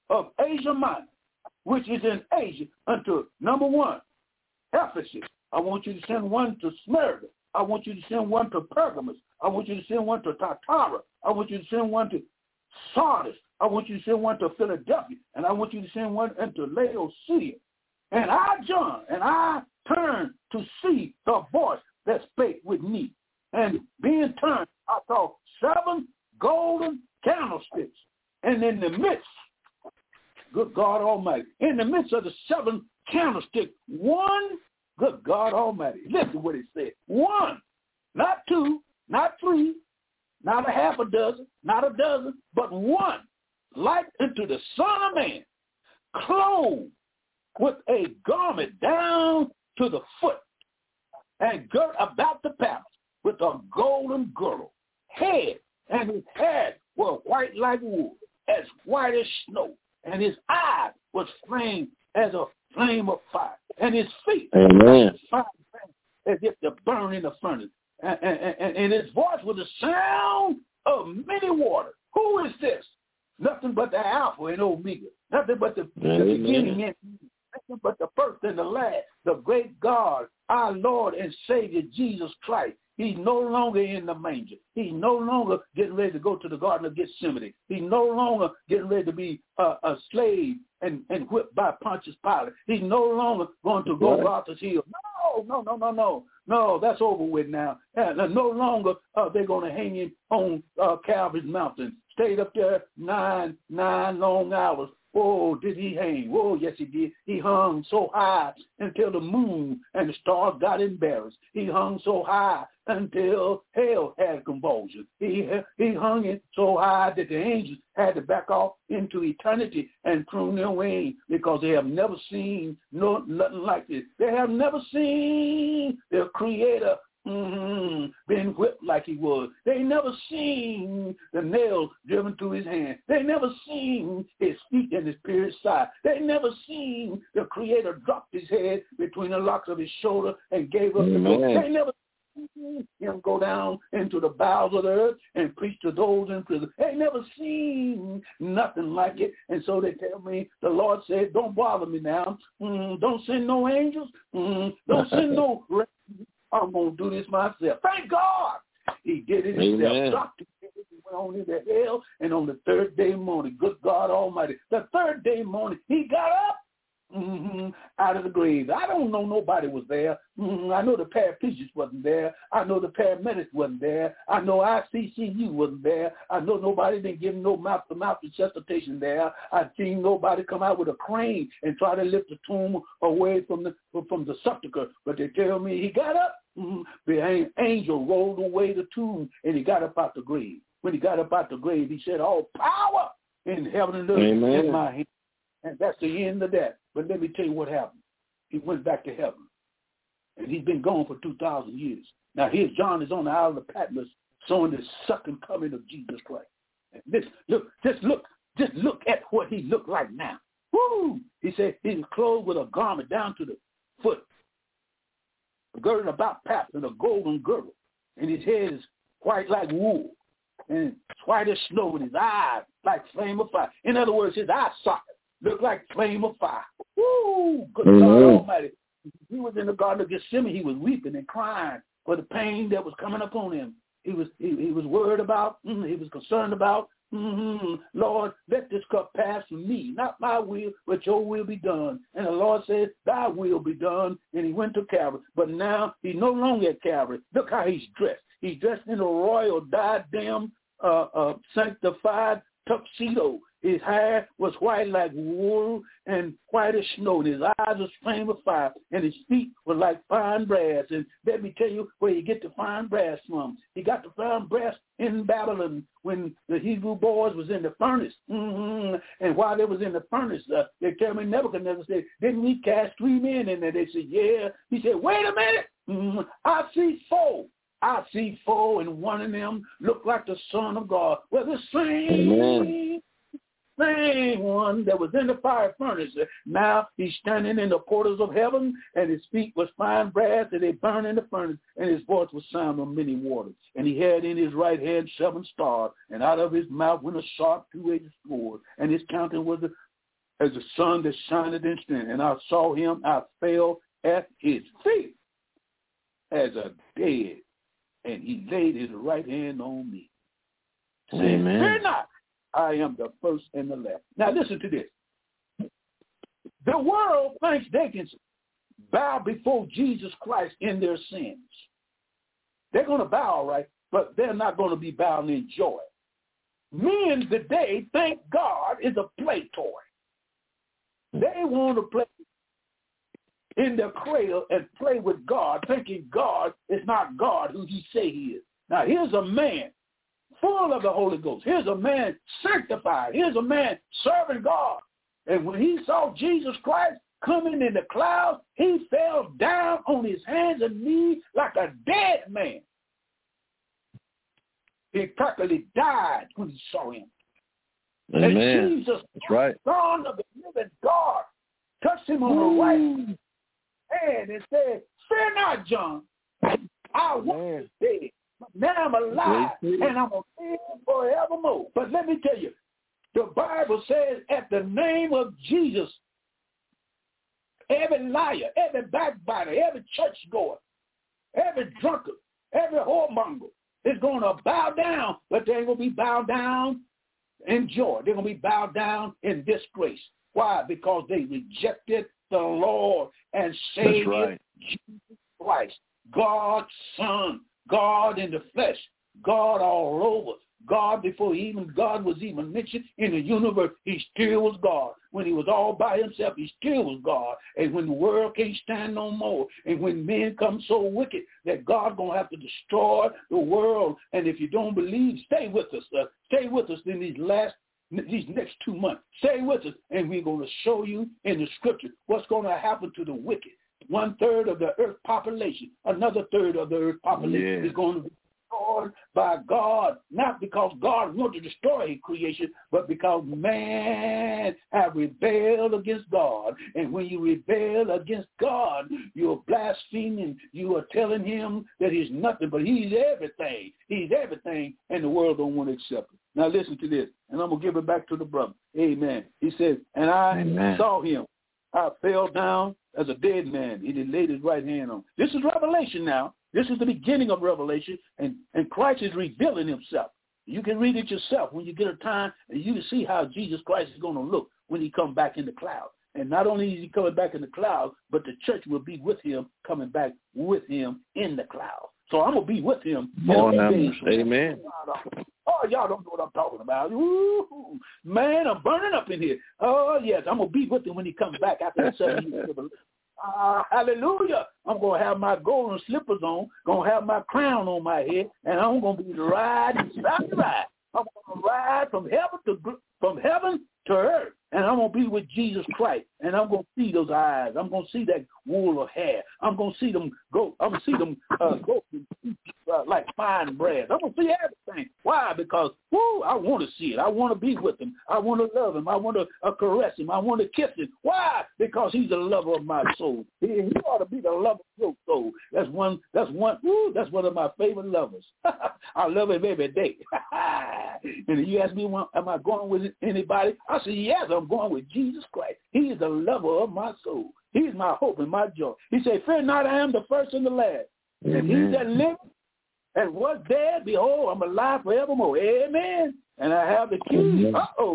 of Asia Minor, which is in Asia, unto number 1, Ephesus. I want you to send one to Smyrna. I want you to send one to Pergamos. I want you to send one to Thyatira. I want you to send one to Sardis. I want you to send one to Philadelphia. And I want you to send one into Laodicea. And I, John, and I turned to see the voice that spake with me. And being turned, I saw 7 golden candlesticks. And in the midst, good God Almighty, in the midst of the 7 candlesticks, one, good God Almighty, listen to what it said. 1, not 2, not 3, not a half a dozen, not a dozen, but 1, like unto the Son of Man, clothed with a garment down to the foot, and girt about the paps with a golden girdle. Head and his head were white like wool, as white as snow, and his eyes was flame as a flame of fire, and his feet Amen. as if to burn in the furnace. And his voice was the sound of many waters. Who is this? Nothing but the Alpha and Omega. Nothing but the beginning and nothing but the first and the last. The great God, our Lord and Savior, Jesus Christ. He's no longer in the manger. He's no longer getting ready to go to the Garden of Gethsemane. He's no longer getting ready to be a slave and whipped by Pontius Pilate. He's no longer going to Golgotha's Hill. No, that's over with now. No longer they're going to hang him on Calvary's mountain. Stayed up there nine long hours. Oh, did he hang? Oh, yes, he did. He hung so high until the moon and the stars got embarrassed. He hung so high until hell had convulsions. He hung it so high that the angels had to back off into eternity and prune their wings because they have never seen nothing like this. They have never seen their Creator been whipped like he was. They never seen the nails driven through his hand. They never seen his feet and his pierced side. They never seen the Creator drop his head between the locks of his shoulder and gave up the ghost. They never seen him go down into the bowels of the earth and preach to those in prison. They never seen nothing like it. And so they tell me, the Lord said, don't bother me now. Don't send no angels. Don't send no I'm going to do this myself. Thank God he did it himself. Doctor went on into hell, and on the 3rd day morning, good God Almighty, the 3rd day morning, he got up out of the grave. I don't know nobody was there. I know the paraplegics wasn't there. I know the paramedics wasn't there. I know ICCU wasn't there. I know nobody didn't give no mouth-to-mouth resuscitation there. I've seen nobody come out with a crane and try to lift the tomb away from the sepulcher. But they tell me he got up. The angel rolled away the tomb, and he got up out the grave. When he got up out the grave, he said, all power in heaven and earth is in my hand. And that's the end of that. But let me tell you what happened. He went back to heaven. And he's been gone for 2,000 years. Now here's John is on the island of Patmos showing the second coming of Jesus Christ. And just look at what he looked like now. Woo! He said he was clothed with a garment down to the foot, girded about paps and a golden girdle. And his head is white like wool and white as snow, and his eyes like flame of fire. In other words, his eye socket looked like flame of fire. Woo! Good God Almighty. He was in the Garden of Gethsemane. He was weeping and crying for the pain that was coming upon him. He was worried about, he was concerned about, Lord, let this cup pass from me. Not my will, but your will be done. And the Lord said, thy will be done. And he went to Calvary. But now he's no longer at Calvary. Look how he's dressed. He's dressed in a royal diadem, sanctified tuxedo. His hair was white like wool and white as snow. And his eyes was flame of fire. And his feet were like fine brass. And let me tell you where you get the fine brass from. He got the fine brass in Babylon when the Hebrew boys was in the furnace. And while they was in the furnace, they tell me Nebuchadnezzar said, didn't we cast 3 men in there? They said, yeah. He said, wait a minute. I see 4. I see 4, and one of them looked like the Son of God. Well, the same one that was in the fire furnace. Now he's standing in the portals of heaven, and his feet was fine brass, and they burned in the furnace, and his voice was sound on many waters. And he had in his right hand 7 stars, and out of his mouth went a sharp 2-edged sword, and his countenance was as the sun that shineth in strength. And I saw him, I fell at his feet as a dead, and he laid his right hand on me. Saying, fear not, I am the first and the last. Now listen to this. The world thinks they can bow before Jesus Christ in their sins. They're going to bow, all right, but they're not going to be bowing in joy. Men today think God is a play toy. They want to play in their cradle and play with God, thinking God is not God who he say he is. Now, here's a man full of the Holy Ghost. Here's a man sanctified. Here's a man serving God. And when he saw Jesus Christ coming in the clouds, he fell down on his hands and knees like a dead man. He practically died when he saw him. Amen. And Jesus, that's right, Son of the living God, touched him on the right hand and said, fear not, John. I was dead, but now I'm alive, and I'm going to live forevermore. But let me tell you, the Bible says at the name of Jesus, every liar, every backbiter, every churchgoer, every drunkard, every whoremonger is going to bow down, but they ain't going to be bowed down in joy. They're going to be bowed down in disgrace. Why? Because they rejected the Lord and Savior Jesus Christ, God's Son, God in the flesh, God all over. God before God was even mentioned in the universe, he still was God. When he was all by himself, he still was God. And when the world can't stand no more, and when men come so wicked that God going to have to destroy the world, and if you don't believe, stay with us. Stay with us in these next 2 months. Stay with us, and we're going to show you in the scripture what's going to happen to the wicked. 1/3 of the earth population, another third of the earth population is going to be destroyed by God, not because God wanted to destroy his creation, but because man have rebelled against God. And when you rebel against God, you're blaspheming. You are telling him that he's nothing, but he's everything. He's everything, and the world don't want to accept it. Now listen to this, and I'm going to give it back to the brother. Amen. He says, and I saw him. I fell down as a dead man. He did laid his right hand on. This is Revelation now. This is the beginning of Revelation, and Christ is revealing himself. You can read it yourself when you get a time, and you can see how Jesus Christ is going to look when he comes back in the cloud. And not only is he coming back in the cloud, but the church will be with him, coming back with him in the cloud. So I'm going to be with him. Amen. Oh, y'all don't know what I'm talking about. Ooh, man, I'm burning up in here. Oh, yes, I'm going to be with him when he comes back after the 7 years. Hallelujah. I'm going to have my golden slippers on, going to have my crown on my head, and I'm going to be riding. I'm going to ride from heaven to earth, and I'm going to be with Jesus Christ, and I'm going to see those eyes. I'm going to see that wool of hair. I'm going to see them go. I'm going to see them go like fine bread. I'm going to see everything. Why? Because, I want to see it. I want to be with him. I want to love him. I want to caress him. I want to kiss him. Why? Because he's the lover of my soul. He ought to be the lover of your soul. That's one of my favorite lovers. I love him every day. And if you ask me, am I going with anybody? I say, yes, I'm going with Jesus Christ. He is the lover of my soul. He is my hope and my joy. He said, fear not, I am the first and the last. And he that lived and was dead, behold, I'm alive forevermore. Amen. And I have the keys.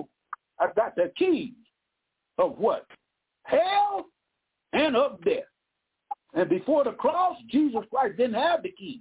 I got the keys of what? Hell and of death. And before the cross, Jesus Christ didn't have the keys.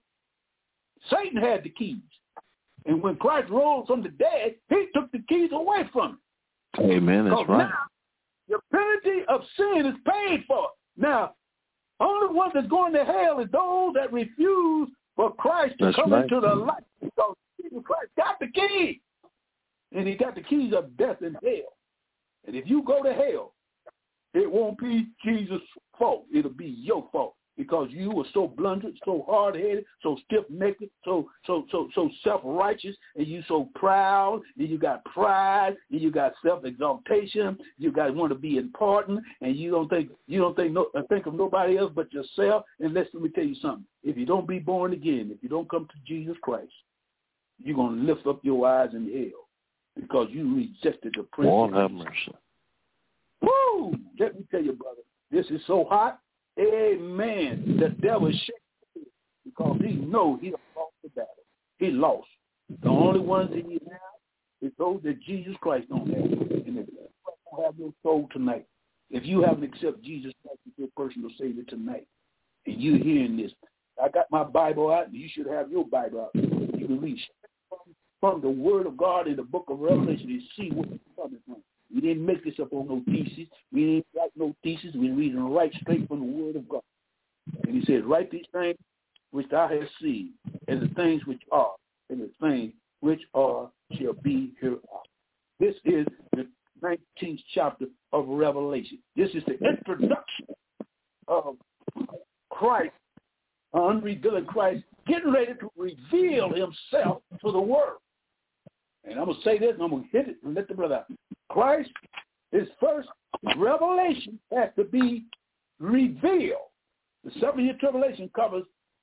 Satan had the keys. And when Christ rose from the dead, he took the keys away from him. Amen. That's right. Now, the penalty of sin is paid for. Now, only one that's going to hell is those that refuse for Christ to come into the light. Because Jesus Christ got the keys. And he got the keys of death and hell. And if you go to hell, it won't be Jesus' fault. It'll be your fault. Because you were so blunted, so hard-headed, so stiff-necked, so self-righteous, and you so proud, and you got pride, and you got self-exaltation, you got want to be important, and you don't think of nobody else but yourself. And let me tell you something: if you don't be born again, if you don't come to Jesus Christ, you're gonna lift up your eyes in hell because you rejected the Prince. Lord have mercy. Woo! Let me tell you, brother, this is so hot. Amen. The devil is shaking because he knows he lost the battle. He lost. The only ones that he has is those that Jesus Christ don't have. And if you don't have your soul tonight, if you haven't accepted Jesus Christ as your personal Savior tonight, and you're hearing this, I got my Bible out, and you should have your Bible out. You can read from the Word of God in the book of Revelation and see where it's coming from. We didn't make this up on no thesis. We didn't write no thesis. We read it right straight from the Word of God. And he says, write these things which thou hast seen, and the things which are, and the things which are shall be hereafter. This is the 19th chapter of Revelation. This is the introduction of Christ, unrevealing Christ, getting ready to reveal himself to the world. And I'm going to say this, and I'm going to hit it and let the brother out. Christ, his first revelation has to be revealed. The 7-year tribulation covers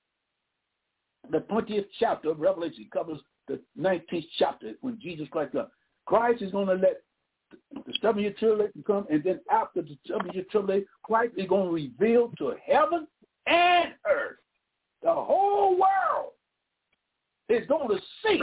the 20th chapter of Revelation, covers the 19th chapter when Jesus Christ comes. Christ is going to let the 7-year tribulation come, and then after the 7-year tribulation, Christ is going to reveal to heaven and earth. The whole world is going to see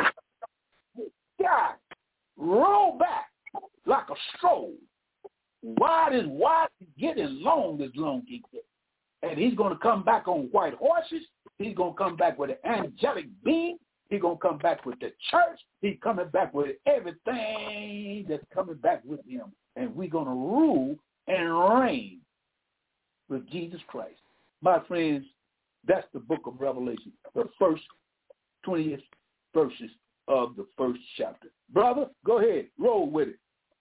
God roll back like a stroll. Wide as wide as getting long as long he gets. And he's going to come back on white horses. He's going to come back with an angelic being. He's going to come back with the church. He's coming back with everything that's coming back with him. And we're going to rule and reign with Jesus Christ. My friends, that's the book of Revelation, the first 20th verses of the first chapter. Brother, go ahead. Roll with it.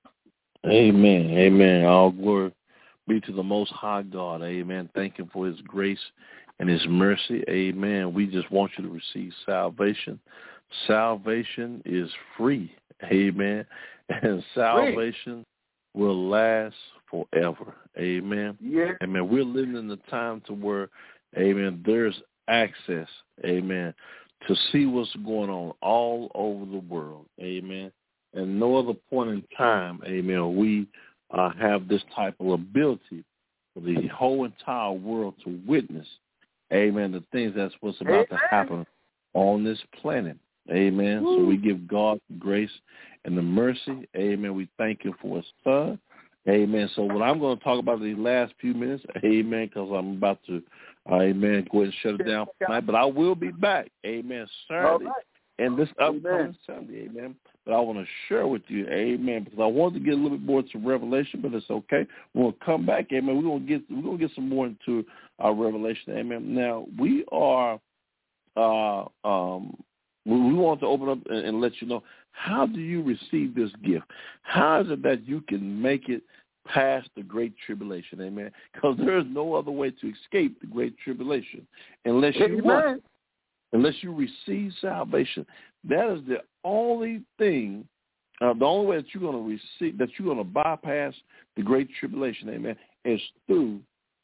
Amen. Amen. All glory be to the Most High God. Amen. Thank him for his grace and his mercy. Amen. We just want you to receive salvation. Salvation is free. Amen. And salvation will last forever. Amen. Yeah. Amen. We're living in the time to where, amen, there's access, amen, to see what's going on all over the world. Amen. And no other point in time, amen, we have this type of ability for the whole entire world to witness, amen, the things that's what's about to happen on this planet. Amen. So we give God the grace and the mercy. Amen. We thank him for his son. Amen. So what I'm going to talk about these last few minutes, amen, because I'm about to, amen, go ahead and shut it down for tonight. But I will be back, amen, Saturday and this upcoming Sunday, amen. But I want to share with you, amen, because I want to get a little bit more to Revelation, but it's okay. We'll come back, amen. We're gonna get some more into our Revelation, amen. Now we are we want to open up and let you know, how do you receive this gift? How is it that you can make it past the Great Tribulation, amen? Because there is no other way to escape the Great Tribulation unless you want, unless you receive salvation. That is the only thing, the only way that you're going to receive, that you're going to bypass the Great Tribulation, amen, is through,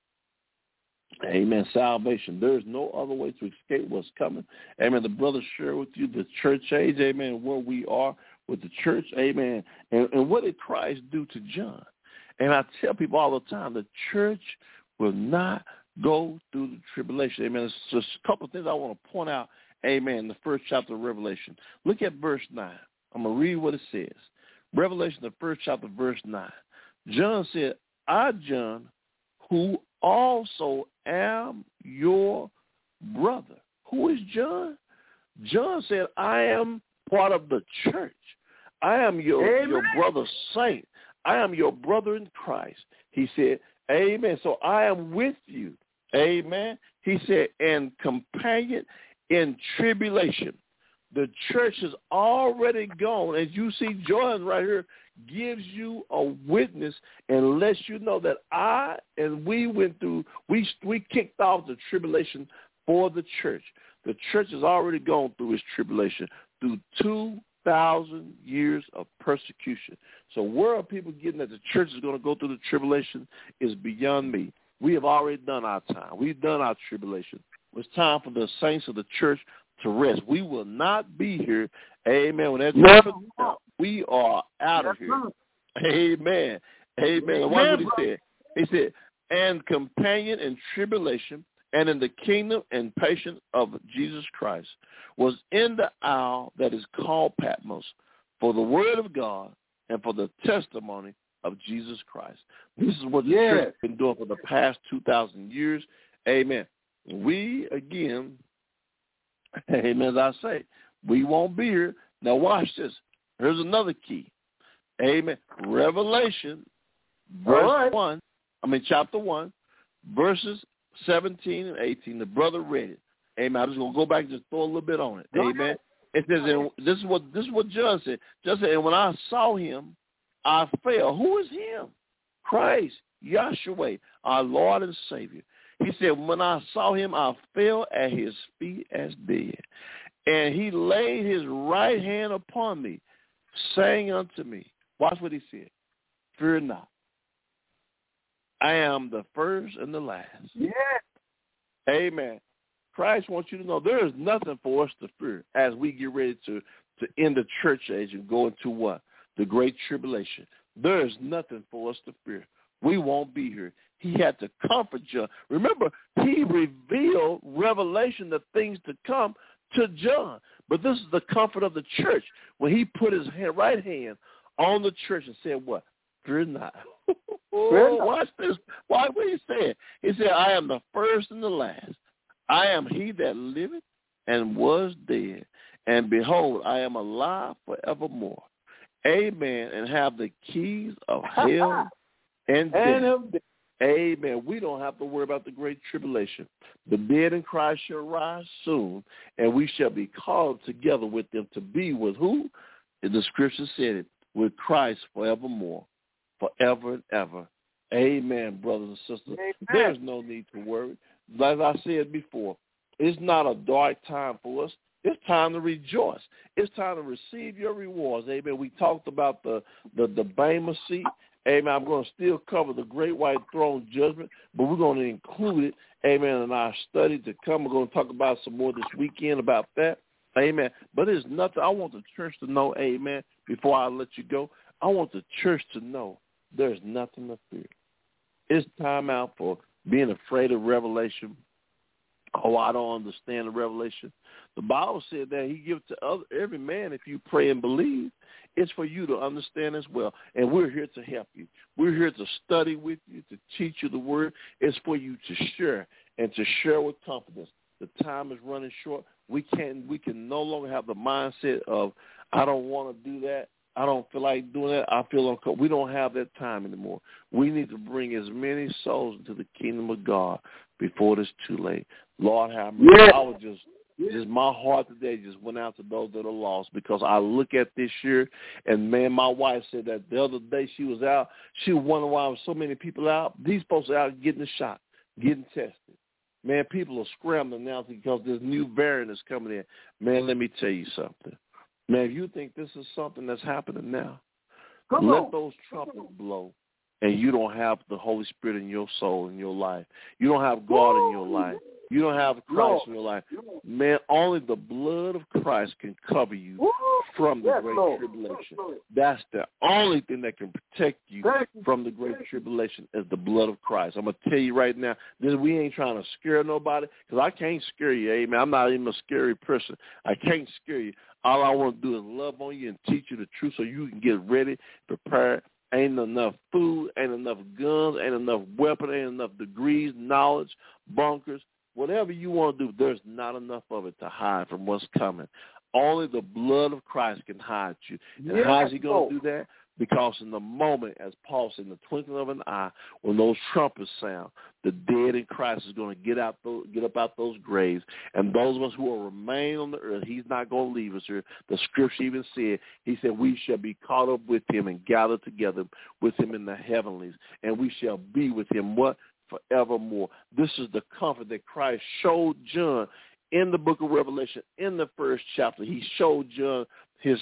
amen, salvation. There is no other way to escape what's coming. Amen. The brother shared with you the church age, amen, where we are with the church, amen. And what did Christ do to John? And I tell people all the time, the church will not go through the tribulation. Amen. There's just a couple of things I want to point out, amen, in the first chapter of Revelation. Look at verse 9. I'm going to read what it says. Revelation, the first chapter, verse 9. John said, I, John, who also am your brother. Who is John? John said, I am part of the church. I am your brother saint. I am your brother in Christ. He said, amen. So I am with you. Amen. He said, and companion in tribulation. The church is already gone. As you see, John right here gives you a witness and lets you know that we went through, we kicked off the tribulation for the church. The church has already gone through its tribulation, through 2,000 years of persecution. So where are people getting that the church is going to go through the tribulation is beyond me. We have already done our time. We've done our tribulation. It's time for the saints of the church to rest. We will not be here, amen, when that we are out of here. Amen. Amen. And watch what he said. He said, and companion in tribulation and in the kingdom and patience of Jesus Christ, was in the isle that is called Patmos, for the word of God and for the testimony of Jesus Christ. This is what the church has been doing for the past 2,000 years. Amen. We, again, amen, as I say, we won't be here. Now watch this. Here's another key. Amen. Revelation, chapter 1, verses 17 and 18. The brother read it. Amen. I'm just going to go back and just throw a little bit on it. Amen. It says, and this is what John said. John said, and when I saw him, I fell. Who is him? Christ, Yahshua, our Lord and Savior. He said, when I saw him, I fell at his feet as dead. And he laid his right hand upon me, saying unto me, watch what he said, fear not. I am the first and the last. Yeah. Amen. Christ wants you to know there is nothing for us to fear as we get ready to end the church age and go into what? The great tribulation. There is nothing for us to fear. We won't be here. He had to comfort John. Remember, he revealed revelation of things to come to John. But this is the comfort of the church when he put his right hand on the church and said what? Fear not. Watch this. Why what he said? He said, I am the first and the last. I am he that liveth and was dead. And behold, I am alive forevermore. Amen. And have the keys of hell and death. Amen. We don't have to worry about the great tribulation. The dead in Christ shall rise soon, and we shall be called together with them to be with who? The scripture said it, with Christ forevermore, forever and ever. Amen, brothers and sisters. Amen. There's no need to worry. As I said before, it's not a dark time for us. It's time to rejoice. It's time to receive your rewards. Amen. We talked about the Bema seat. Amen. I'm going to still cover the great white throne judgment, but we're going to include it, amen, in our study to come. We're going to talk about some more this weekend about that. Amen. But there's nothing. I want the church to know, amen, before I let you go. I want the church to know there's nothing to fear. It's time out for being afraid of revelation. Oh, I don't understand the revelation. The Bible said that he gives to every man if you pray and believe. It's for you to understand as well. And we're here to help you. We're here to study with you, to teach you the word. It's for you to share and to share with confidence. The time is running short. We can no longer have the mindset of, I don't want to do that. I don't feel like doing that. I feel uncomfortable. We don't have that time anymore. We need to bring as many souls into the kingdom of God before it's too late. Lord have mercy. Yeah. I was just my heart today just went out to those that are lost because I look at this year, and, man, my wife said that the other day she was out. She was wondering why there were so many people out. These folks are out getting the shot, getting tested. Man, people are scrambling now because this new variant is coming in. Man, let me tell you something. Man, if you think this is something that's happening now, let those trumpets blow, and you don't have the Holy Spirit in your soul, in your life. You don't have God in your life. You don't have Christ in your life. Man, only the blood of Christ can cover you from the great tribulation. That's the only thing that can protect you from the great tribulation is the blood of Christ. I'm going to tell you right now, we ain't trying to scare nobody because I can't scare you, amen. I'm not even a scary person. I can't scare you. All I want to do is love on you and teach you the truth so you can get ready, prepared. Ain't enough food, ain't enough guns, ain't enough weapons, ain't enough degrees, knowledge, bunkers. Whatever you want to do, there's not enough of it to hide from what's coming. Only the blood of Christ can hide you. And how is he going to do that? Because in the moment, as Paul said, in the twinkling of an eye, when those trumpets sound, the dead in Christ is going to get up out those graves. And those of us who will remain on the earth, he's not going to leave us here. The scripture even said, he said, we shall be caught up with him and gathered together with him in the heavenlies. And we shall be with him, what? Forevermore. This is the comfort that Christ showed John in the book of Revelation, in the first chapter. He showed John his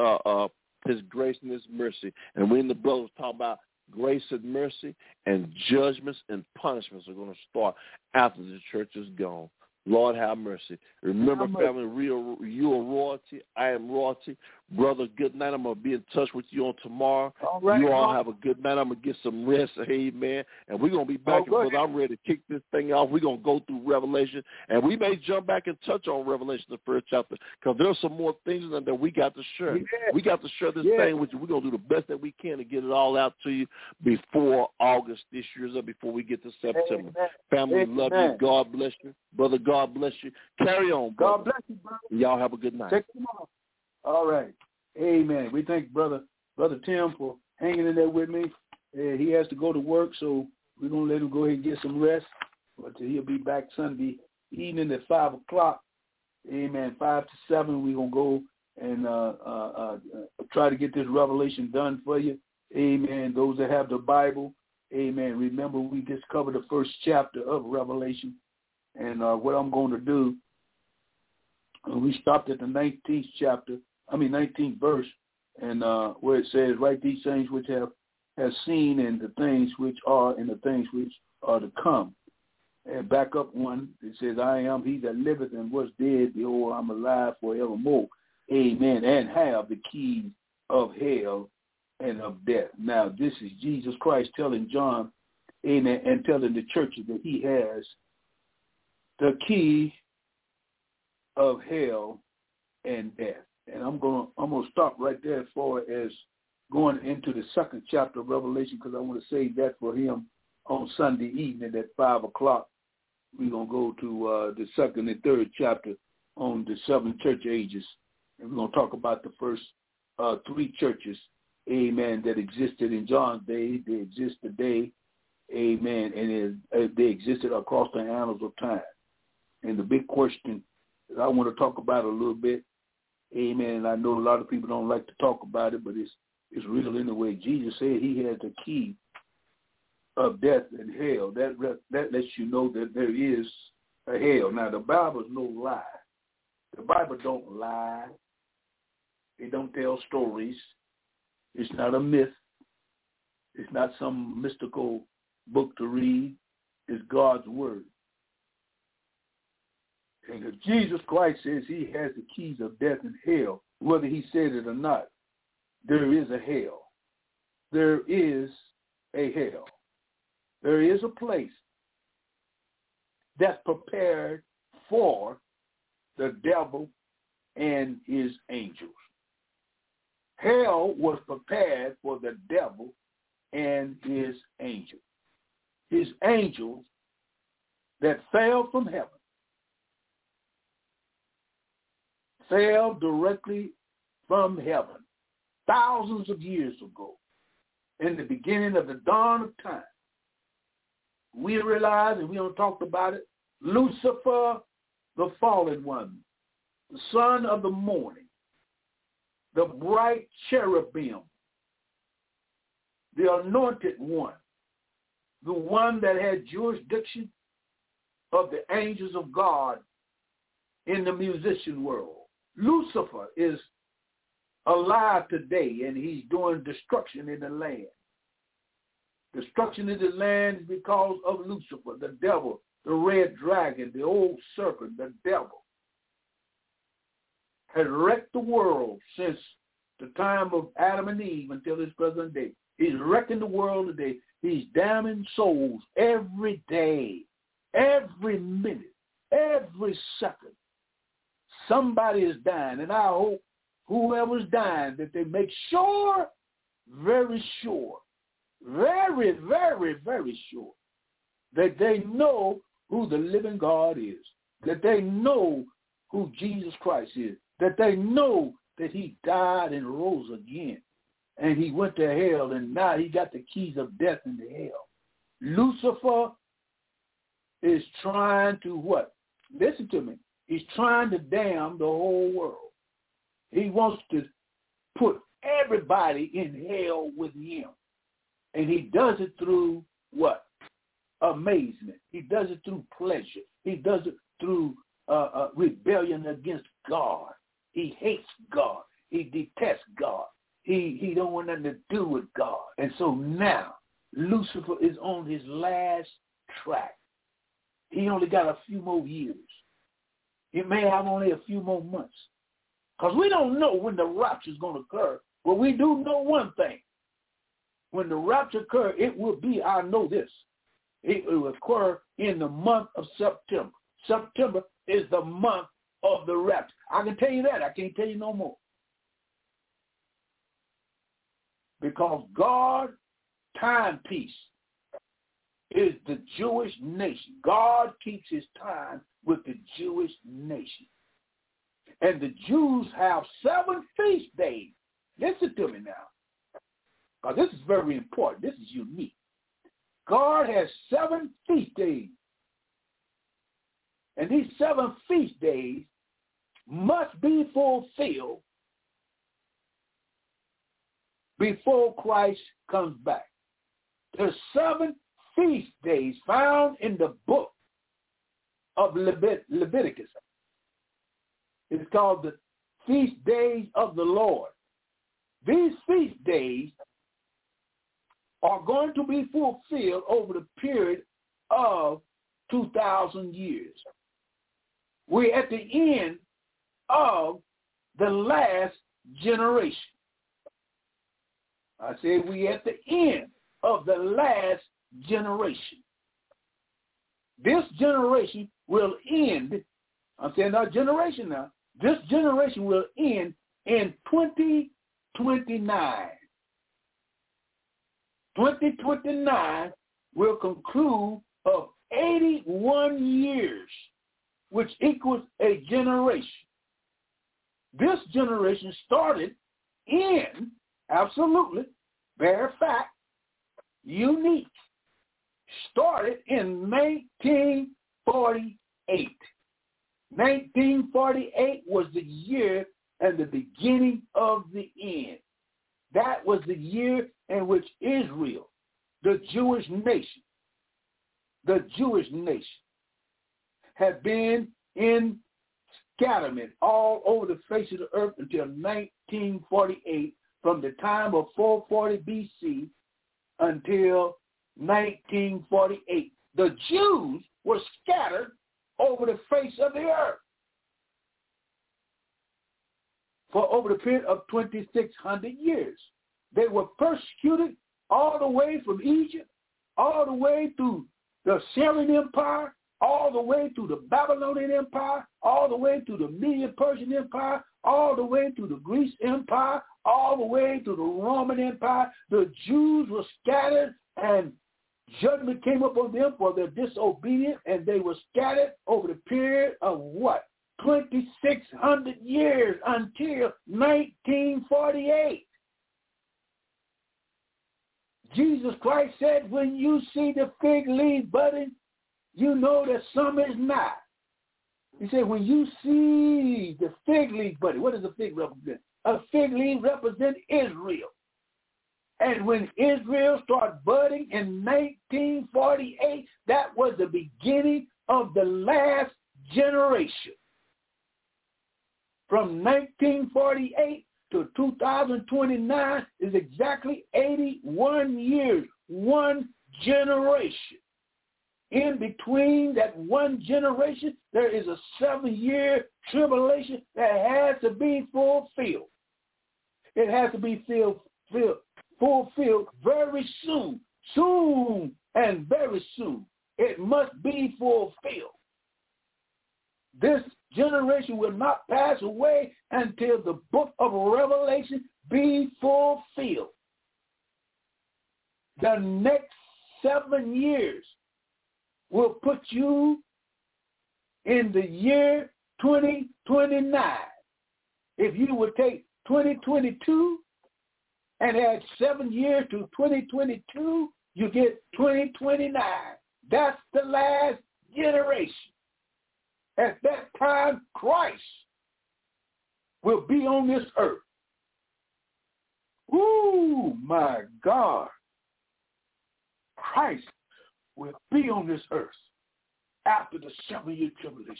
grace and his mercy. And when the brothers talk about grace and mercy, and judgments and punishments are going to start after the church is gone. Lord have mercy. Remember, family, you are royalty. I am royalty. Brother, good night. I'm going to be in touch with you on tomorrow. All right, you all have a good night. I'm going to get some rest. Amen. And we're going to be back. Because I'm ready to kick this thing off. We're going to go through Revelation. And we may jump back and touch on Revelation, the first chapter, because there's some more things in there that we got to share. Yeah. We got to share this thing with you. We're going to do the best that we can to get it all out to you before August this year, or before we get to September. Amen. Family, love you. God bless you. Brother, God bless you. Carry on, brother. God bless you, brother. Y'all have a good night. Take them off. All right. Amen. We thank Brother Tim for hanging in there with me. He has to go to work, so we're going to let him go ahead and get some rest. But he'll be back Sunday evening at 5 o'clock. Amen. 5 to 7, we're going to go and try to get this revelation done for you. Amen. Those that have the Bible, amen. Remember, we just covered the first chapter of Revelation. And what I'm going to do, we stopped at the 19th verse, and where it says, write these things which have seen, and the things which are, and the things which are to come. And back up one, it says, I am he that liveth and was dead, behold, I'm alive forevermore. Amen. And have the keys of hell and of death. Now, this is Jesus Christ telling John, amen, and telling the churches that he has the key of hell and death. And I'm gonna stop right there as far as going into the second chapter of Revelation, because I want to save that for him on Sunday evening at 5 o'clock. We're gonna go to the second and third chapter on the 7 church ages, and we're gonna talk about the first 3 churches, amen, that existed in John's day. They exist today, amen, and they existed across the annals of time. And the big question that I want to talk about a little bit, amen, and I know a lot of people don't like to talk about it, but it's real anyway. Jesus said he has the key of death and hell. That lets you know that there is a hell. Now, the Bible is no lie. The Bible don't lie. It don't tell stories. It's not a myth. It's not some mystical book to read. It's God's word. And if Jesus Christ says he has the keys of death and hell, whether he said it or not, there is a hell. There is a hell. There is a place that's prepared for the devil and his angels. Hell was prepared for the devil and his angels. His angels that fell from heaven fell directly from heaven thousands of years ago, in the beginning of the dawn of time. We realize, and we don't talk about it, Lucifer, the fallen one, the son of the morning, the bright cherubim, the anointed one, the one that had jurisdiction of the angels of God in the musician world. Lucifer is alive today, and he's doing destruction in the land. Destruction in the land is because of Lucifer, the devil, the red dragon, the old serpent, the devil. Has wrecked the world since the time of Adam and Eve until this present day. He's wrecking the world today. He's damning souls every day, every minute, every second. Somebody is dying, and I hope whoever's dying that they make sure, very sure, very, very, very sure that they know who the living God is, that they know who Jesus Christ is, that they know that he died and rose again, and he went to hell, and now he got the keys of death and the hell. Lucifer is trying to what? Listen to me. He's trying to damn the whole world. He wants to put everybody in hell with him. And he does it through what? Amazement. He does it through pleasure. He does it through rebellion against God. He hates God. He detests God. He don't want nothing to do with God. And so now Lucifer is on his last track. He only got a few more years. It may have only a few more months. Because we don't know when the rapture is going to occur. But we do know one thing. When the rapture occurs, it will be, I know this, it will occur in the month of September. September is the month of the rapture. I can tell you that. I can't tell you no more. Because God's timepiece is the Jewish nation. God keeps his time with the Jewish nation. And the Jews have 7 feast days. Listen to me now. Because this is very important. This is unique. God has 7 feast days. And these 7 feast days must be fulfilled before Christ comes back. There's 7 feast days found in the book of Leviticus. It's called the Feast Days of the Lord. These feast days are going to be fulfilled over the period of 2,000 years. We're at the end of the last generation. I say we're at the end of the last generation. This generation will end, I'm saying our generation now, this generation will end in 2029. 2029 will conclude of 81 years, which equals a generation. This generation started in, absolutely, bare fact, unique, started in 1948. 1948 was the year and the beginning of the end. That was the year in which Israel, the Jewish nation, had been in scatterment all over the face of the earth until 1948, from the time of 440 BC until 1948. The Jews were scattered over the face of the earth for over the period of 2,600 years. They were persecuted all the way from Egypt, all the way through the Syrian Empire, all the way to the Babylonian Empire, all the way to the Medo-Persian Empire, all the way to the Greece Empire, all the way to the Roman Empire. The Jews were scattered, and judgment came upon them for their disobedience, and they were scattered over the period of what? 2,600 years until 1948. Jesus Christ said, when you see the fig leaf budding, you know that summer is nigh. He said, when you see the fig leaf budding, what does a fig represent? A fig leaf represents Israel. And when Israel started budding in 1948, that was the beginning of the last generation. From 1948 to 2029 is exactly 81 years, one generation. In between that one generation, there is a 7-year tribulation that has to be fulfilled. It has to be fulfilled very soon. Soon and very soon. It must be fulfilled. This generation will not pass away until the book of Revelation be fulfilled. The next 7 years will put you in the year 2029. If you would take 2022 and add 7 years to 2022, you get 2029. That's the last generation. At that time, Christ will be on this earth. Ooh, my God. Christ will be on this earth after the 7-year tribulation.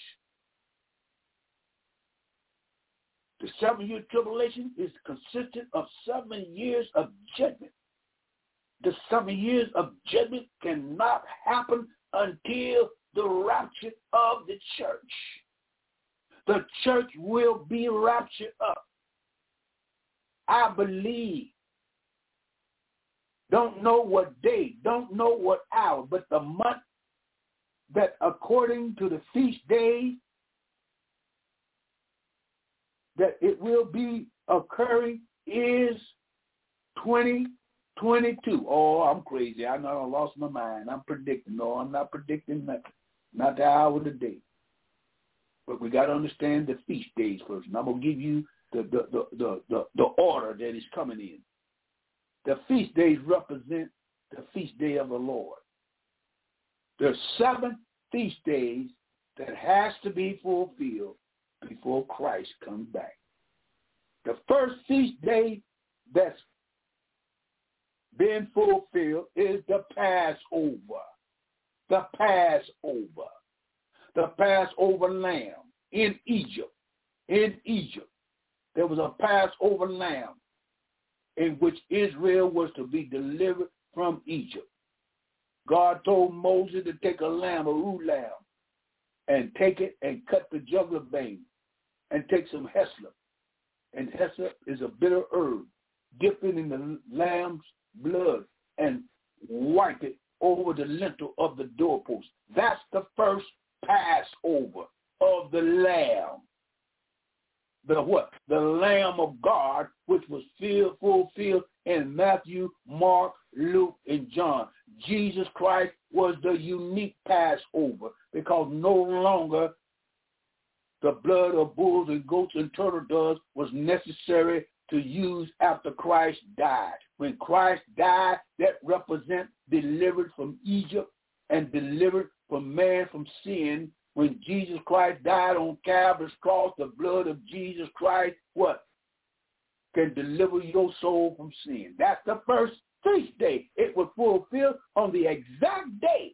The 7-year tribulation is consistent of 7 years of judgment. The 7 years of judgment cannot happen until the rapture of the church. the church will be raptured up. I believe. Don't know what day, don't know what hour, but the month that according to the feast days that it will be occurring is 2022. Oh, I'm crazy. I know I lost my mind. I'm predicting. No, I'm not predicting nothing. Not the hour of the day. But we got to understand the feast days first. And I'm going to give you the order that is coming in. The feast days represent the feast day of the Lord. There's 7 feast days that has to be fulfilled before Christ comes back. The first feast day that's been fulfilled is the Passover. The Passover. The Passover lamb in Egypt. In Egypt, there was a Passover lamb in which Israel was to be delivered from Egypt. God told Moses to take a lamb, a ewe lamb, and take it and cut the jugular vein and take some hyssop. And hyssop is a bitter herb. Dip it in the lamb's blood and wipe it over the lintel of the doorpost. That's the first Passover of the lamb. The what? The Lamb of God, which was fulfilled in Matthew, Mark, Luke, and John. Jesus Christ was the unique Passover because no longer the blood of bulls and goats and turtle doves was necessary to use after Christ died. When Christ died, that represents delivered from Egypt and delivered from man from sin. When Jesus Christ died on Calvary's cross, the blood of Jesus Christ, what? Can deliver your soul from sin. That's the first feast day. It was fulfilled on the exact day.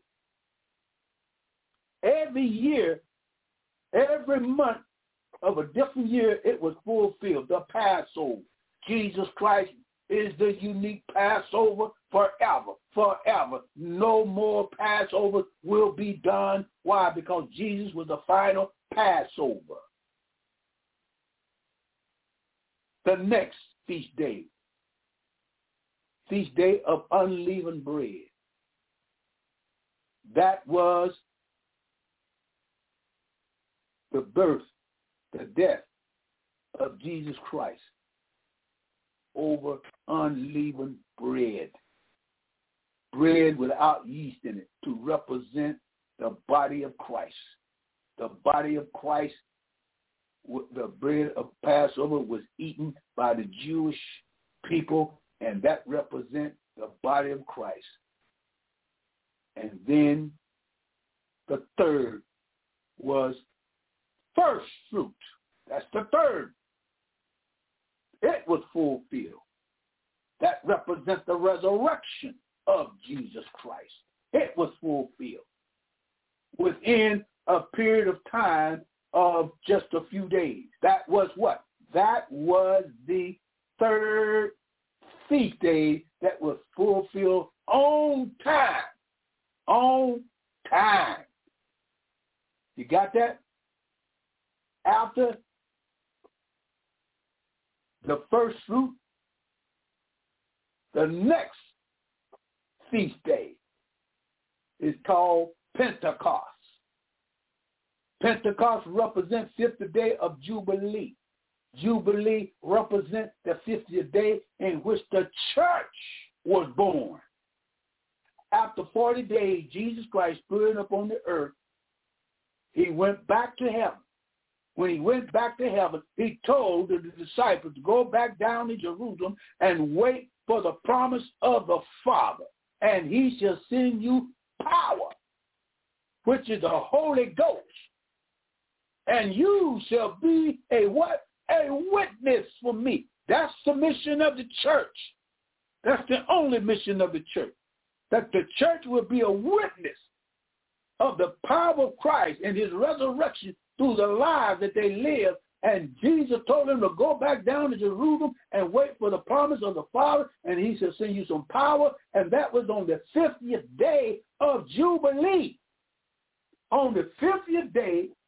Every year, every month of a different year, it was fulfilled. The Passover. Jesus Christ is the unique Passover forever, forever. No more Passover will be done. Why? Because Jesus was the final Passover. The next feast day of unleavened bread. That was the birth, the death of Jesus Christ over unleavened bread. Bread without yeast in it to represent the body of Christ. The body of Christ, the bread of Passover was eaten by the Jewish people, and that represents the body of Christ. And then the third was first fruit. That's the third. It was fulfilled. That represents the resurrection of Jesus Christ. It was fulfilled within a period of time of just a few days. That was what? That was the third feast day that was fulfilled on time. On time. You got that? After the first fruit, the next feast day is called Pentecost. Pentecost represents 50th day of Jubilee. Jubilee represents the 50th day in which the church was born. After 40 days, Jesus Christ stood up on the earth. He went back to heaven. When he went back to heaven, he told the disciples to go back down to Jerusalem and wait for the promise of the Father. And he shall send you power, which is the Holy Ghost. And you shall be a what? A witness for me. That's the mission of the church. That's the only mission of the church. That the church will be a witness of the power of Christ and his resurrection through the lives that they live. And Jesus told them to go back down to Jerusalem and wait for the promise of the Father, and he shall send you some power. And that was on the 50th day of Jubilee. On the 50th day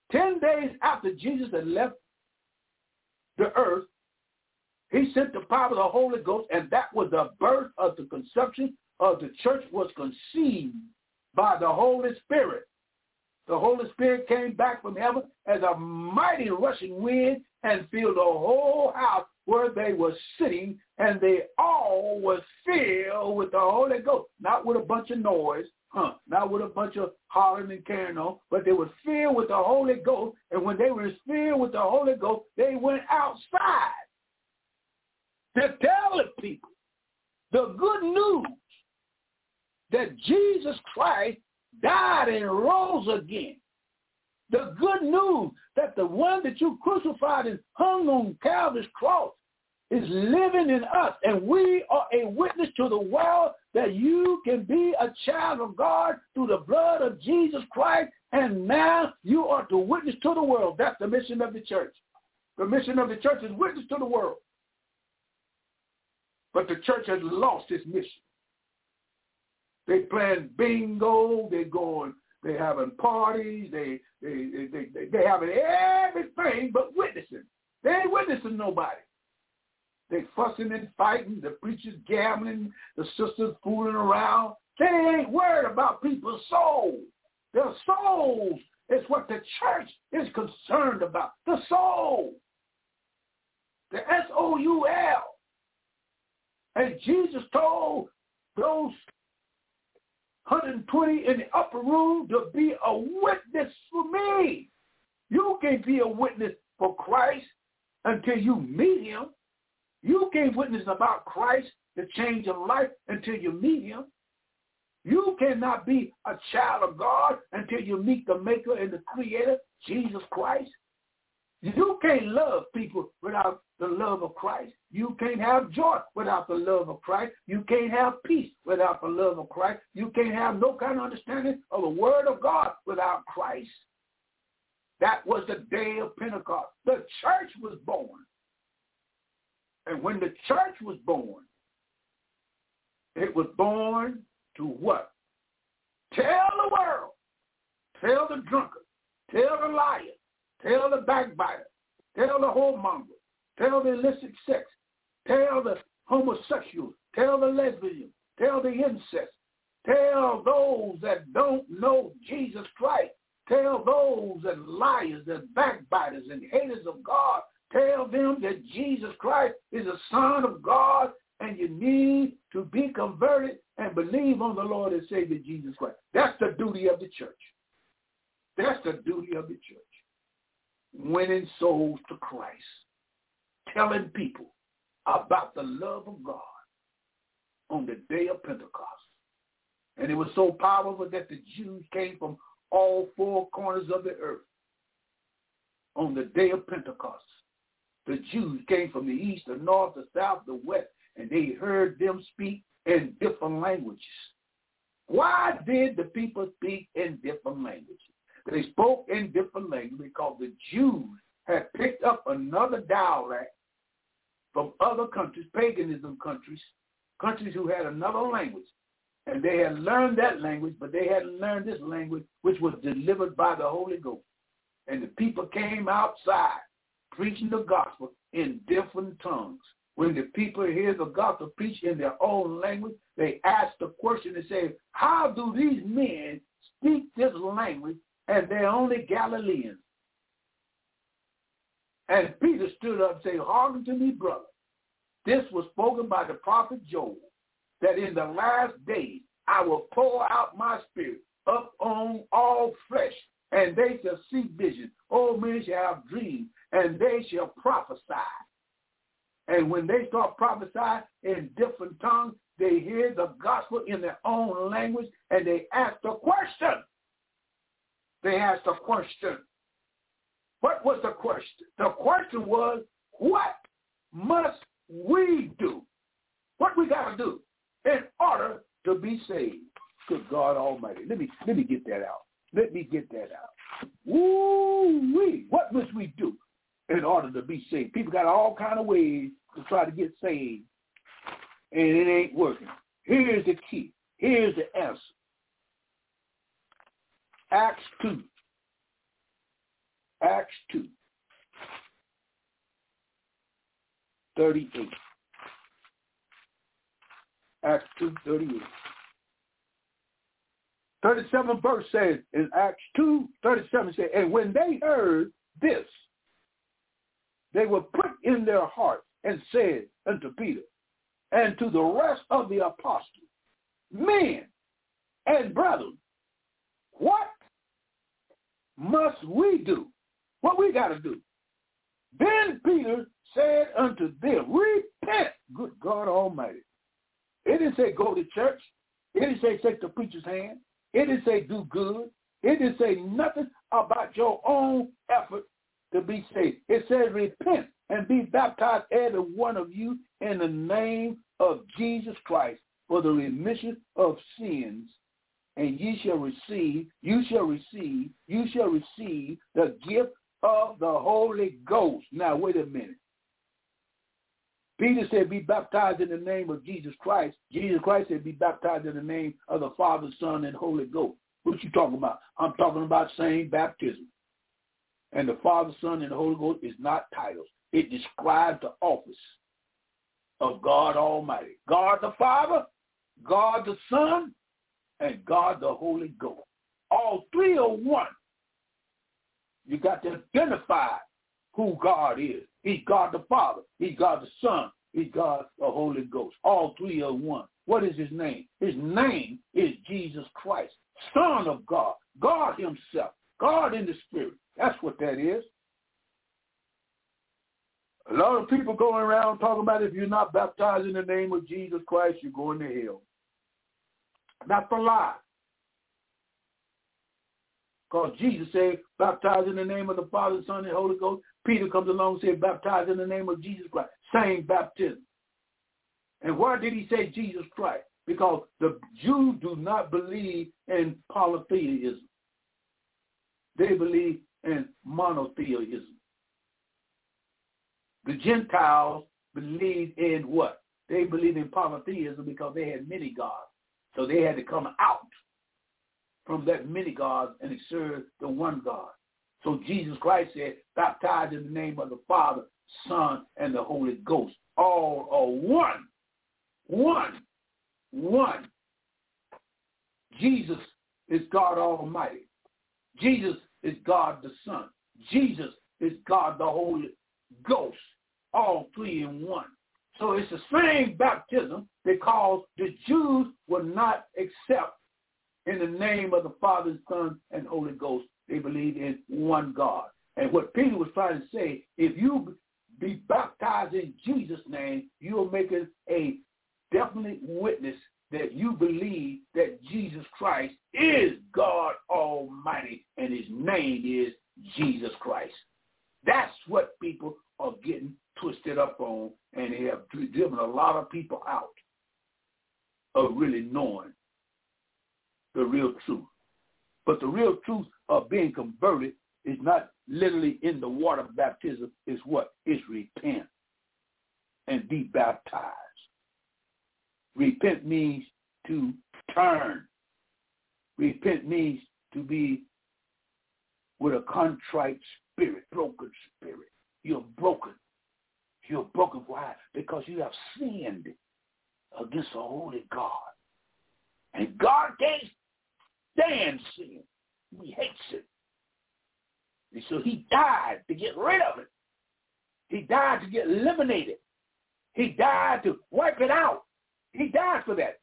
10 days after Jesus had left the earth, he sent the power of the Holy Ghost, and that was the birth of the conception of the church was conceived by the Holy Spirit. The Holy Spirit came back from heaven as a mighty rushing wind and filled the whole house where they were sitting, and they all were filled with the Holy Ghost. Not with a bunch of noise, not with a bunch of hollering and carrying on, but they were filled with the Holy Ghost, and when they were filled with the Holy Ghost, they went outside to tell the people the good news that Jesus Christ died and rose again. The good news that the one that you crucified and hung on Calvary's cross is living in us, and we are a witness to the world that you can be a child of God through the blood of Jesus Christ, and now you are to witness to the world. That's the mission of the church. The mission of the church is witness to the world. But the church has lost its mission. They playing bingo, they having parties, they having everything but witnessing. They ain't witnessing nobody. They fussing and fighting, the preachers gambling, the sisters fooling around. They ain't worried about people's souls. Their souls is what the church is concerned about. The soul. The S-O-U-L. And Jesus told those 120 in the upper room to be a witness for me. You can't be a witness for Christ until you meet him. You can't witness about Christ, the change of life, until you meet him. You cannot be a child of God until you meet the maker and the creator, Jesus Christ. You can't love people without the love of Christ. You can't have joy without the love of Christ. You can't have peace without the love of Christ. You can't have no kind of understanding of the word of God without Christ. That was the day of Pentecost. The church was born. And when the church was born, it was born to what? Tell the world. Tell the drunkard. Tell the liar. Tell the backbiter. Tell the whoremonger. Tell the illicit sex. Tell the homosexual. Tell the lesbian. Tell the incest. Tell those that don't know Jesus Christ. Tell those that liars, that backbiters and haters of God. Tell them that Jesus Christ is the Son of God, and you need to be converted and believe on the Lord and Savior Jesus Christ. That's the duty of the church. That's the duty of the church. Winning souls to Christ. Telling people about the love of God on the day of Pentecost. And it was so powerful that the Jews came from all four corners of the earth on the day of Pentecost. The Jews came from the east, the north, the south, the west, and they heard them speak in different languages. Why did the people speak in different languages? They spoke in different languages because the Jews had picked up another dialect from other countries, paganism countries, countries who had another language. And they had learned that language, but they hadn't learned this language, which was delivered by the Holy Ghost. And the people came outside preaching the gospel in different tongues. When the people hear the gospel preached in their own language, they ask the question and say, how do these men speak this language and they're only Galileans? And Peter stood up and said, hearken to me, brother. This was spoken by the prophet Joel, that in the last days I will pour out my spirit up on all flesh, and they shall see visions. Old men shall have dreams, and they shall prophesy. And when they start prophesying in different tongues, they hear the gospel in their own language, and they ask the question. They asked the question. What was the question? The question was, what must we do? What we got to do in order to be saved? Good God Almighty. Let me get that out. Let me get that out. Woo-wee. What must we do in order to be saved? People got all kind of ways to try to get saved, and it ain't working. Here's the key. Here's the answer. Acts 2. Acts 2:38. Acts 2:38. 37th verse says in Acts 2:37 says, and when they heard this, they were put in their hearts and said unto Peter and to the rest of the apostles, men and brethren, what must we do? What we got to do? Then Peter said unto them, repent, good God Almighty. It didn't say go to church. It didn't say take the preacher's hand. It didn't say do good. It didn't say nothing about your own effort to be saved. It says repent and be baptized, every one of you, in the name of Jesus Christ for the remission of sins, and you shall receive the gift of the Holy Ghost. Now, wait a minute. Peter said, be baptized in the name of Jesus Christ. Jesus Christ said, be baptized in the name of the Father, Son, and Holy Ghost. What you talking about? I'm talking about same baptism. And the Father, Son, and the Holy Ghost is not titles. It describes the office of God Almighty. God the Father, God the Son, and God the Holy Ghost. All three are one. You got to identify who God is. He's God the Father. He's God the Son. He's God the Holy Ghost. All three are one. What is his name? His name is Jesus Christ, Son of God, God himself, God in the Spirit. That's what that is. A lot of people going around talking about if you're not baptized in the name of Jesus Christ, you're going to hell. That's a lie. Because Jesus said, baptize in the name of the Father, Son, and Holy Ghost. Peter comes along and said, baptize in the name of Jesus Christ. Same baptism. And why did he say Jesus Christ? Because the Jews do not believe in polytheism. They believe in monotheism. The Gentiles believe in what? They believe in polytheism because they had many gods. So they had to come out from that many gods and serve the one God. So Jesus Christ said, baptize in the name of the Father, Son, and the Holy Ghost. All are one. One. Jesus is God Almighty. Jesus is God the Son. Jesus is God the Holy Ghost. All three in one. So it's the same baptism because the Jews will not accept in the name of the Father, Son, and Holy Ghost. They believe in one God. And what Peter was trying to say, if you be baptized in Jesus' name, you're making a definite witness that you believe that Jesus Christ is God Almighty and his name is Jesus Christ. That's what people are getting twisted up on, and they have driven a lot of people out of really knowing the real truth. But the real truth of being converted is not literally in the water baptism. It's what? It's repent and be baptized. Repent means to turn. Repent means to be with a contrite spirit, broken spirit. You're broken. You're broken. Why? Because you have sinned against the holy God. And God can't stand sin. He hates it. And so he died to get rid of it. He died to get eliminated. He died to wipe it out. He died for that.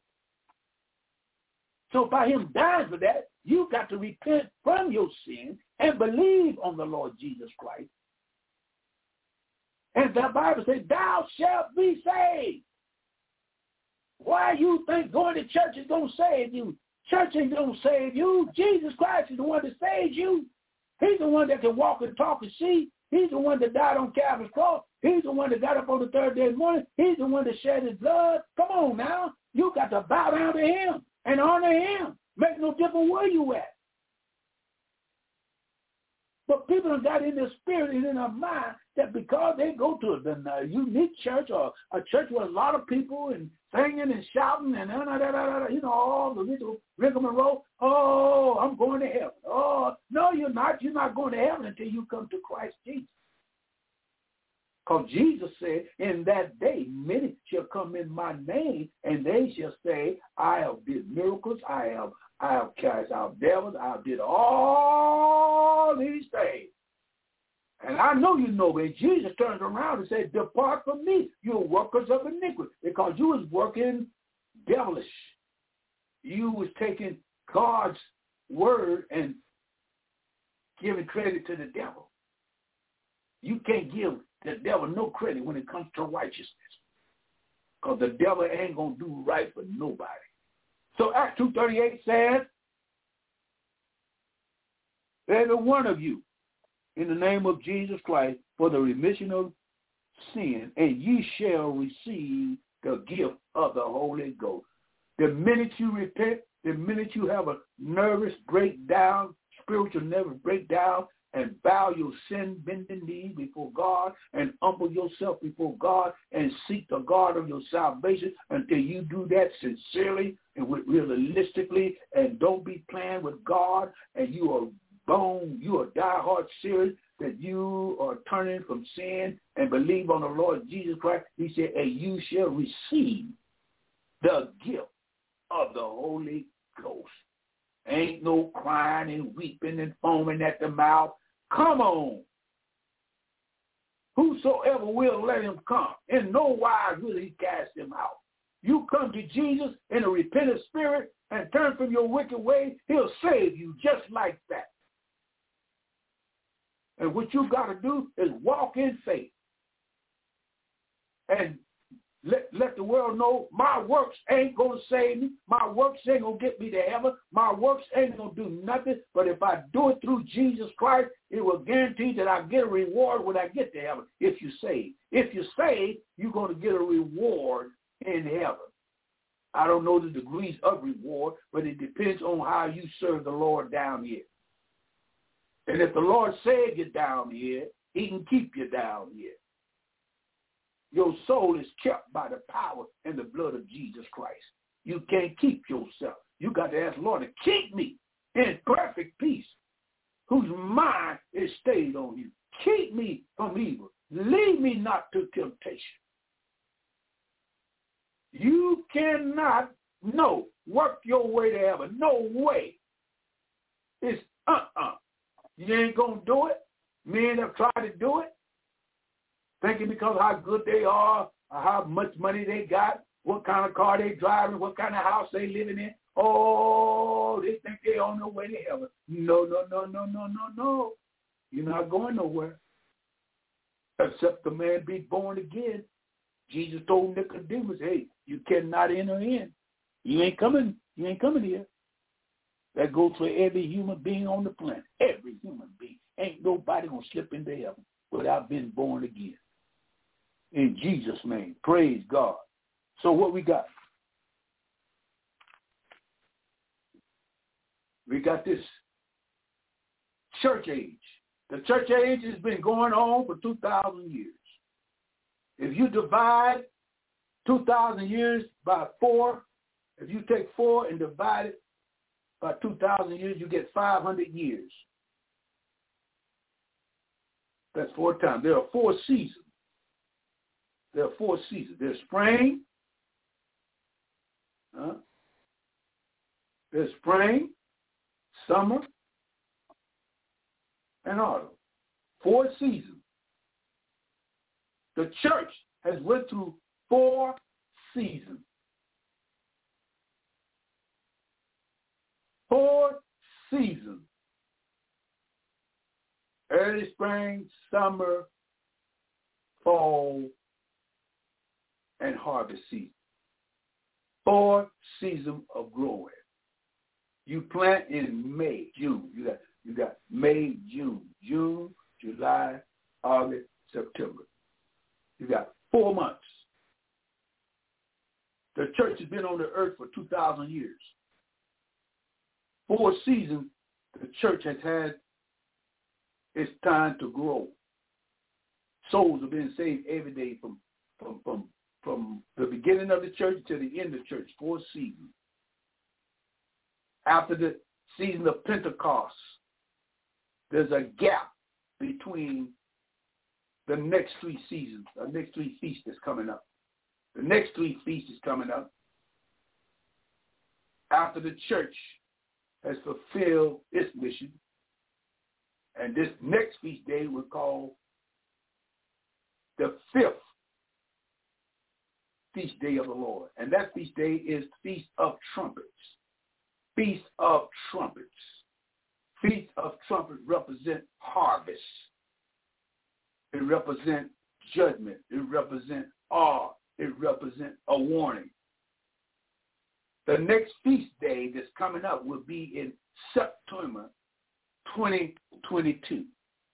So by him dying for that, you got to repent from your sin and believe on the Lord Jesus Christ. And the Bible says, thou shalt be saved. Why you think going to church is going to save you? Church ain't going to save you. Jesus Christ is the one that saves you. He's the one that can walk and talk and see. He's the one that died on Calvary's cross. He's the one that got up on the third day of the morning. He's the one that shed his blood. Come on now. You got to bow down to him and honor him. Make no difference where you at. But people have got in their spirit and in their mind that because they go to a unique church or a church with a lot of people and singing and shouting and all the little rigmarole, oh, I'm going to heaven. Oh, no, you're not. You're not going to heaven until you come to Christ Jesus. Because Jesus said, in that day, many shall come in my name, and they shall say, I have did miracles, I have cast out devils, I did all these things. And I know you know, but Jesus turned around and said, depart from me, you workers of iniquity, because you was working devilish. You was taking God's word and giving credit to the devil. You can't give the devil no credit when it comes to righteousness, because the devil ain't going to do right for nobody. So Acts 2:38 says, every one of you, in the name of Jesus Christ, for the remission of sin, and ye shall receive the gift of the Holy Ghost. The minute you repent, the minute you have a nervous breakdown, spiritual nervous breakdown, and bow your sin-bending knee before God and humble yourself before God and seek the God of your salvation until you do that sincerely and realistically, and don't be playing with God, and you are die-hard serious that you are turning from sin and believe on the Lord Jesus Christ. He said, and you shall receive the gift of the Holy Ghost. Ain't no crying and weeping and foaming at the mouth. Come on. Whosoever will, let him come. In no wise will he cast him out. You come to Jesus in a repentant spirit and turn from your wicked ways, he'll save you just like that. And what you got to do is walk in faith and let the world know my works ain't going to save me. My works ain't going to get me to heaven. My works ain't going to do nothing. But if I do it through Jesus Christ, it will guarantee that I get a reward when I get to heaven if you save. If you save, you're going to get a reward in heaven. I don't know the degrees of reward, but it depends on how you serve the Lord down here. And if the Lord saved you down here, he can keep you down here. Your soul is kept by the power and the blood of Jesus Christ. You can't keep yourself. You got to ask the Lord to keep me in perfect peace, whose mind is stayed on you. Keep me from evil. Lead me not to temptation. You cannot, work your way to heaven. No way. It's You ain't going to do it. Men have tried to do it, thinking because how good they are, or how much money they got, what kind of car they driving, what kind of house they living in. Oh, they think they on their way to heaven. No. You're not going nowhere. Except the man be born again. Jesus told Nicodemus, hey, you cannot enter in. You ain't coming here. That goes for every human being on the planet. Every human being. Ain't nobody going to slip into heaven without being born again. In Jesus' name. Praise God. So what we got? We got this church age. The church age has been going on for 2,000 years. If you divide 2,000 years by 4, if you take 4 and divide it by 2,000 years, you get 500 years. That's 4 times. There are 4 seasons. There's spring. There's spring, summer, and autumn. 4 seasons. The church has went through 4 seasons. 4 seasons. Early spring, summer, fall, and harvest season. 4 seasons of growing. You plant in May, June. You got May, June, July, August, September. You got 4 months. The church has been on the earth for 2,000 years. 4 seasons the church has had it's time to grow. Souls are being saved every day from the beginning of the church to the end of the church, 4 seasons. After the season of Pentecost, there's a gap between the next 3 seasons, the next 3 feasts that's coming up. The next 3 feasts is coming up after the church has fulfilled its mission. And this next feast day we'll call the 5th feast day of the Lord. And that feast day is Feast of Trumpets. Feast of Trumpets. Feast of Trumpets represent harvest. It represents judgment. It represents awe. It represents a warning. The next feast day that's coming up will be in September 2022.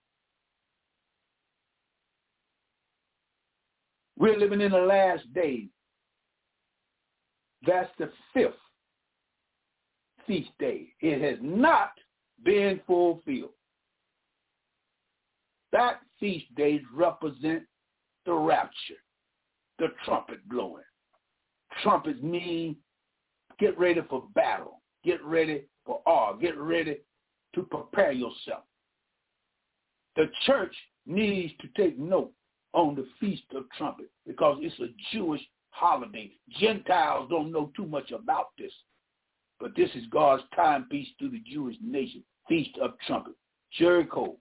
We're living in the last days. That's the 5th feast day. It has not been fulfilled. That feast days represent the rapture, the trumpet blowing. Trumpets mean get ready for battle, get ready for awe, get ready to prepare yourself. The church needs to take note on the Feast of Trumpets because it's a Jewish holiday. Gentiles don't know too much about this, but this is God's timepiece to the Jewish nation. Feast of Trumpets. Jericho.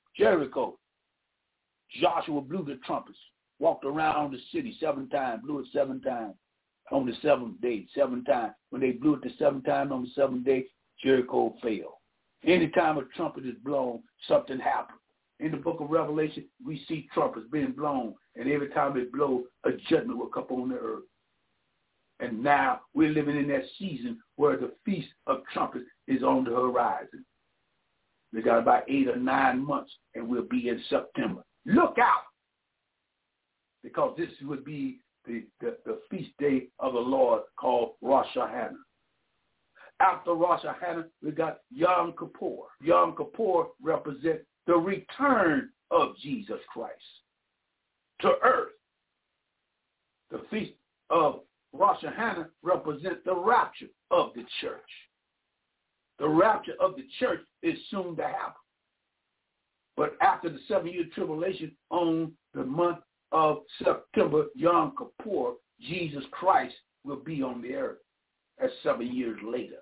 Joshua blew the trumpets, walked around the city 7 times, blew it 7 times on the 7th day, 7 times. When they blew it the 7th time on the 7th day, Jericho fell. Anytime a trumpet is blown, something happens. In the book of Revelation, we see trumpets being blown, and every time it blows, a judgment will come on the earth. And now we're living in that season where the Feast of Trumpets is on the horizon. We got about 8 or 9 months, and we'll be in September. Look out, because this would be the feast day of the Lord called Rosh Hashanah. After Rosh Hashanah, we got Yom Kippur. Yom Kippur represents the return of Jesus Christ to earth. The feast of Rosh Hashanah represents the rapture of the church. The rapture of the church is soon to happen. But after the 7-year tribulation on the month of September, Yom Kippur, Jesus Christ will be on the earth. That's 7 years later.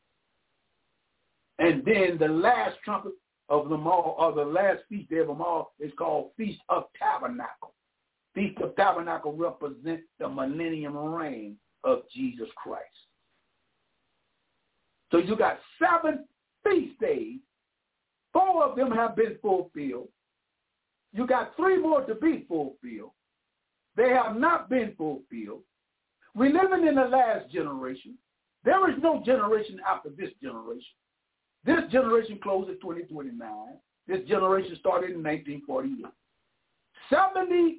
And then the last trumpet of them all, or the last feast day of them all, is called Feast of Tabernacle. Feast of Tabernacle represents the millennium reign of Jesus Christ. So you got 7 feast days. 4 of them have been fulfilled. You got 3 more to be fulfilled. They have not been fulfilled. We're living in the last generation. There is no generation after this generation. This generation closed in 2029. This generation started in 1948. 70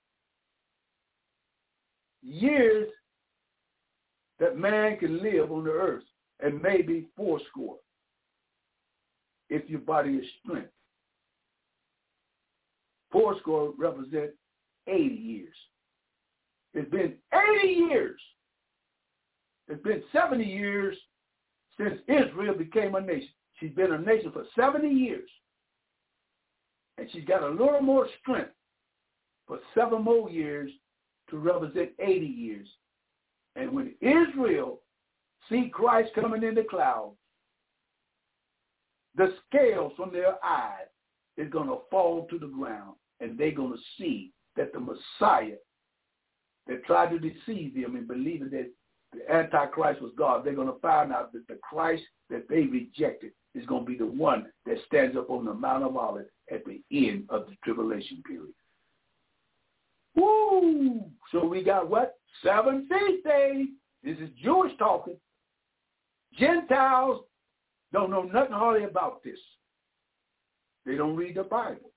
years that man can live on the earth, and maybe 80 if your body is strength. 80 represents 80 years. It's been 80 years. It's been 70 years since Israel became a nation. She's been a nation for 70 years. And she's got a little more strength for 7 more years to represent 80 years. And when Israel see Christ coming in the clouds, the scales from their eyes is going to fall to the ground, and they're going to see that the Messiah that tried to deceive them in believing that the Antichrist was God, they're going to find out that the Christ that they rejected is going to be the one that stands up on the Mount of Olives at the end of the tribulation period. Woo! So we got what? 7 feast days. This is Jewish talking. Gentiles don't know nothing hardly about this. They don't read the Bible.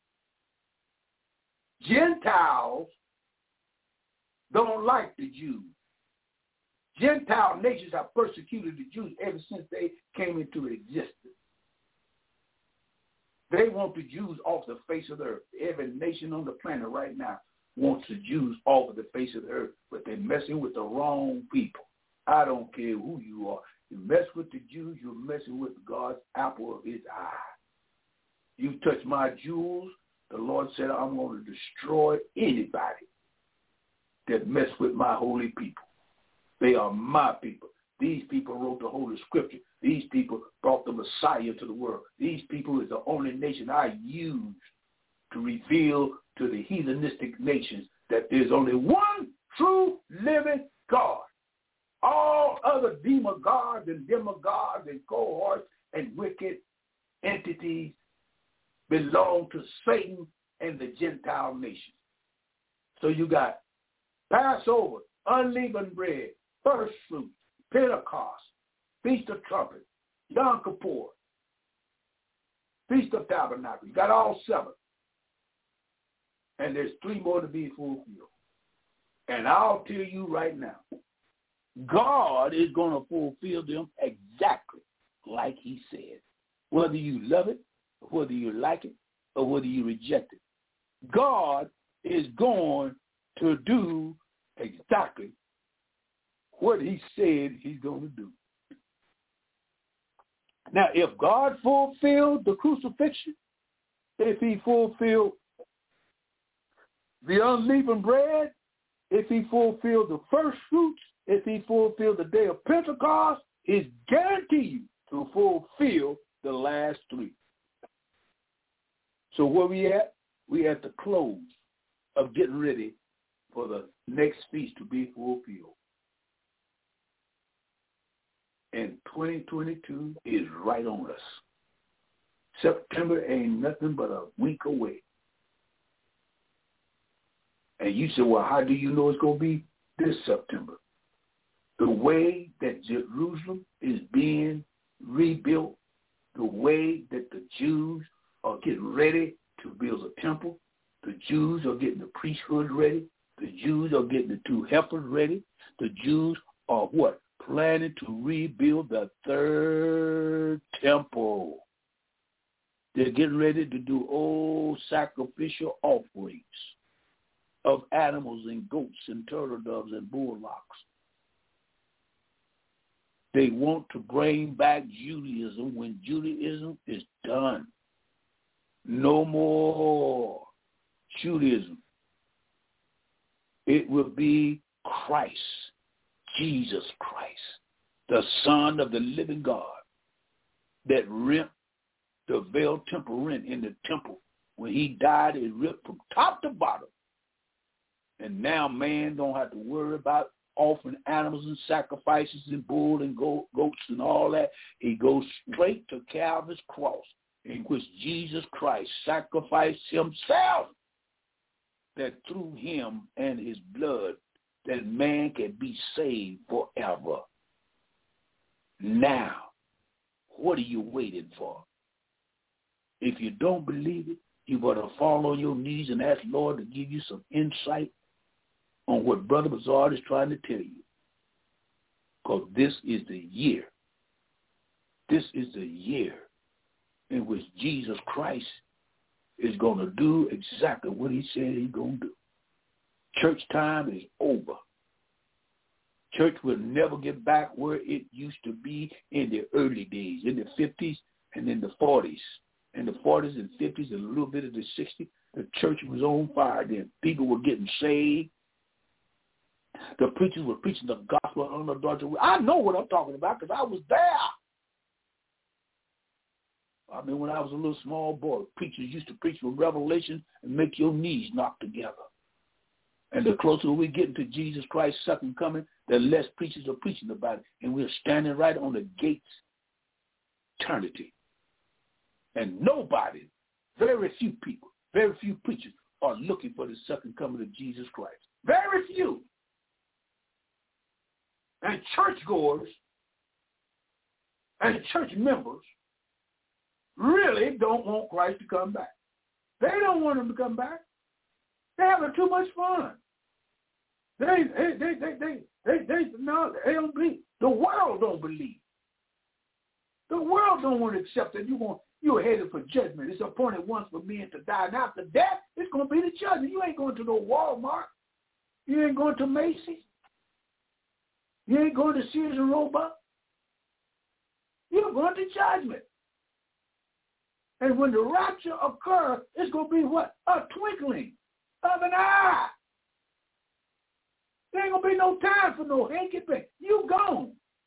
Gentiles don't like the Jews. Gentile nations have persecuted the Jews ever since they came into existence. They want the Jews off the face of the earth. Every nation on the planet right now wants the Jews off of the face of the earth, but they're messing with the wrong people. I don't care who you are. You mess with the Jews, you're messing with God's apple of his eye. You touch my jewels, the Lord said, I'm going to destroy anybody that mess with my holy people. They are my people. These people wrote the Holy Scripture. These people brought the Messiah to the world. These people is the only nation I use to reveal to the heathenistic nations that there's only one true living God. All other demagogues and demagogues and cohorts and wicked entities belong to Satan and the Gentile nations. So you got Passover, unleavened bread, first fruits, Pentecost, Feast of Trumpets, Yom Kippur, Feast of Tabernacles. You got all 7. And there's 3 more to be fulfilled. And I'll tell you right now, God is going to fulfill them exactly like he said. Whether you love it, or whether you like it, or whether you reject it. God is going to do exactly what he said he's going to do. Now, if God fulfilled the crucifixion, if he fulfilled the unleavened bread, if he fulfilled the first fruits, if he fulfilled the day of Pentecost, it's guaranteed to fulfill the last 3. So where we at? We at the close of getting ready for the next feast to be fulfilled. And 2022 is right on us. September ain't nothing but a week away. And you say, well, how do you know it's going to be this September? The way that Jerusalem is being rebuilt, the way that the Jews are getting ready to build a temple, the Jews are getting the priesthood ready, the Jews are getting the 2 heifers ready, the Jews are what? Planning to rebuild the 3rd temple. They're getting ready to do old sacrificial offerings of animals and goats and turtle doves and bullocks. They want to bring back Judaism when Judaism is done. No more Judaism. It will be Christ, Jesus Christ, the Son of the living God, that rent the veiled temple rent in the temple. When he died, it ripped from top to bottom. And now man don't have to worry about offering animals and sacrifices and bull and goats and all that. He goes straight to Calvary's cross, in which Jesus Christ sacrificed himself, that through him and his blood that man can be saved forever. Now, what are you waiting for? If you don't believe it, you better fall on your knees and ask Lord to give you some insight on what Brother Bazard is trying to tell you. Because this is the year. This is the year in which Jesus Christ is going to do exactly what he said he's going to do. Church time is over. Church will never get back where it used to be in the early days, in the 50s and in the 40s. In the 40s and 50s and a little bit of the 60s, the church was on fire then. People were getting saved. The preachers were preaching the gospel unadulterated. I know what I'm talking about because I was there. I mean, when I was a little small boy, preachers used to preach from Revelation and make your knees knock together. And the closer we get into Jesus Christ's second coming, the less preachers are preaching about it. And we're standing right on the gates of eternity. And nobody, very few people, very few preachers are looking for the second coming of Jesus Christ. Very few. And churchgoers and church members really don't want Christ to come back. They don't want him to come back. They're having too much fun. They don't believe. The world don't believe. The world don't want to accept that You're headed for judgment. It's appointed once for men to die. And after death, it's going to be the judgment. You ain't going to no Walmart. You ain't going to Macy's. You ain't going to Sears and Roebuck. You're going to judgment. And when the rapture occurs, it's going to be what? A twinkling of an eye. There ain't going to be no time for no hanky-panky. You gone.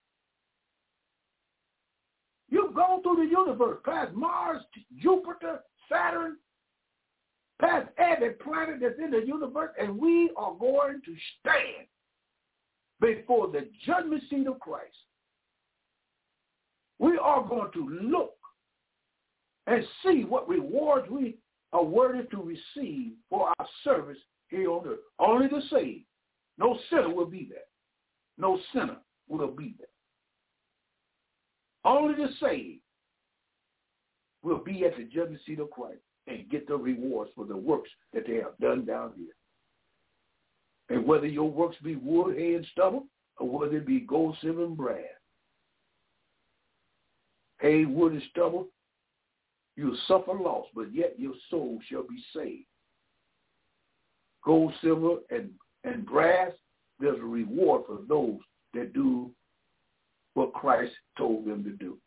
You've gone through the universe, past Mars, Jupiter, Saturn, past every planet that's in the universe, and we are going to stand before the judgment seat of Christ. We are going to look and see what rewards we are worthy to receive for our service here on earth. Only the saved. No sinner will be there. No sinner will be there. Only the saved will be at the judgment seat of Christ and get the rewards for the works that they have done down here. And whether your works be wood, hay, and stubble, or whether it be gold, silver, and brass. Hay, wood, and stubble, you'll suffer loss, but yet your soul shall be saved. Gold, silver, and brass, there's a reward for those that do what Christ told them to do.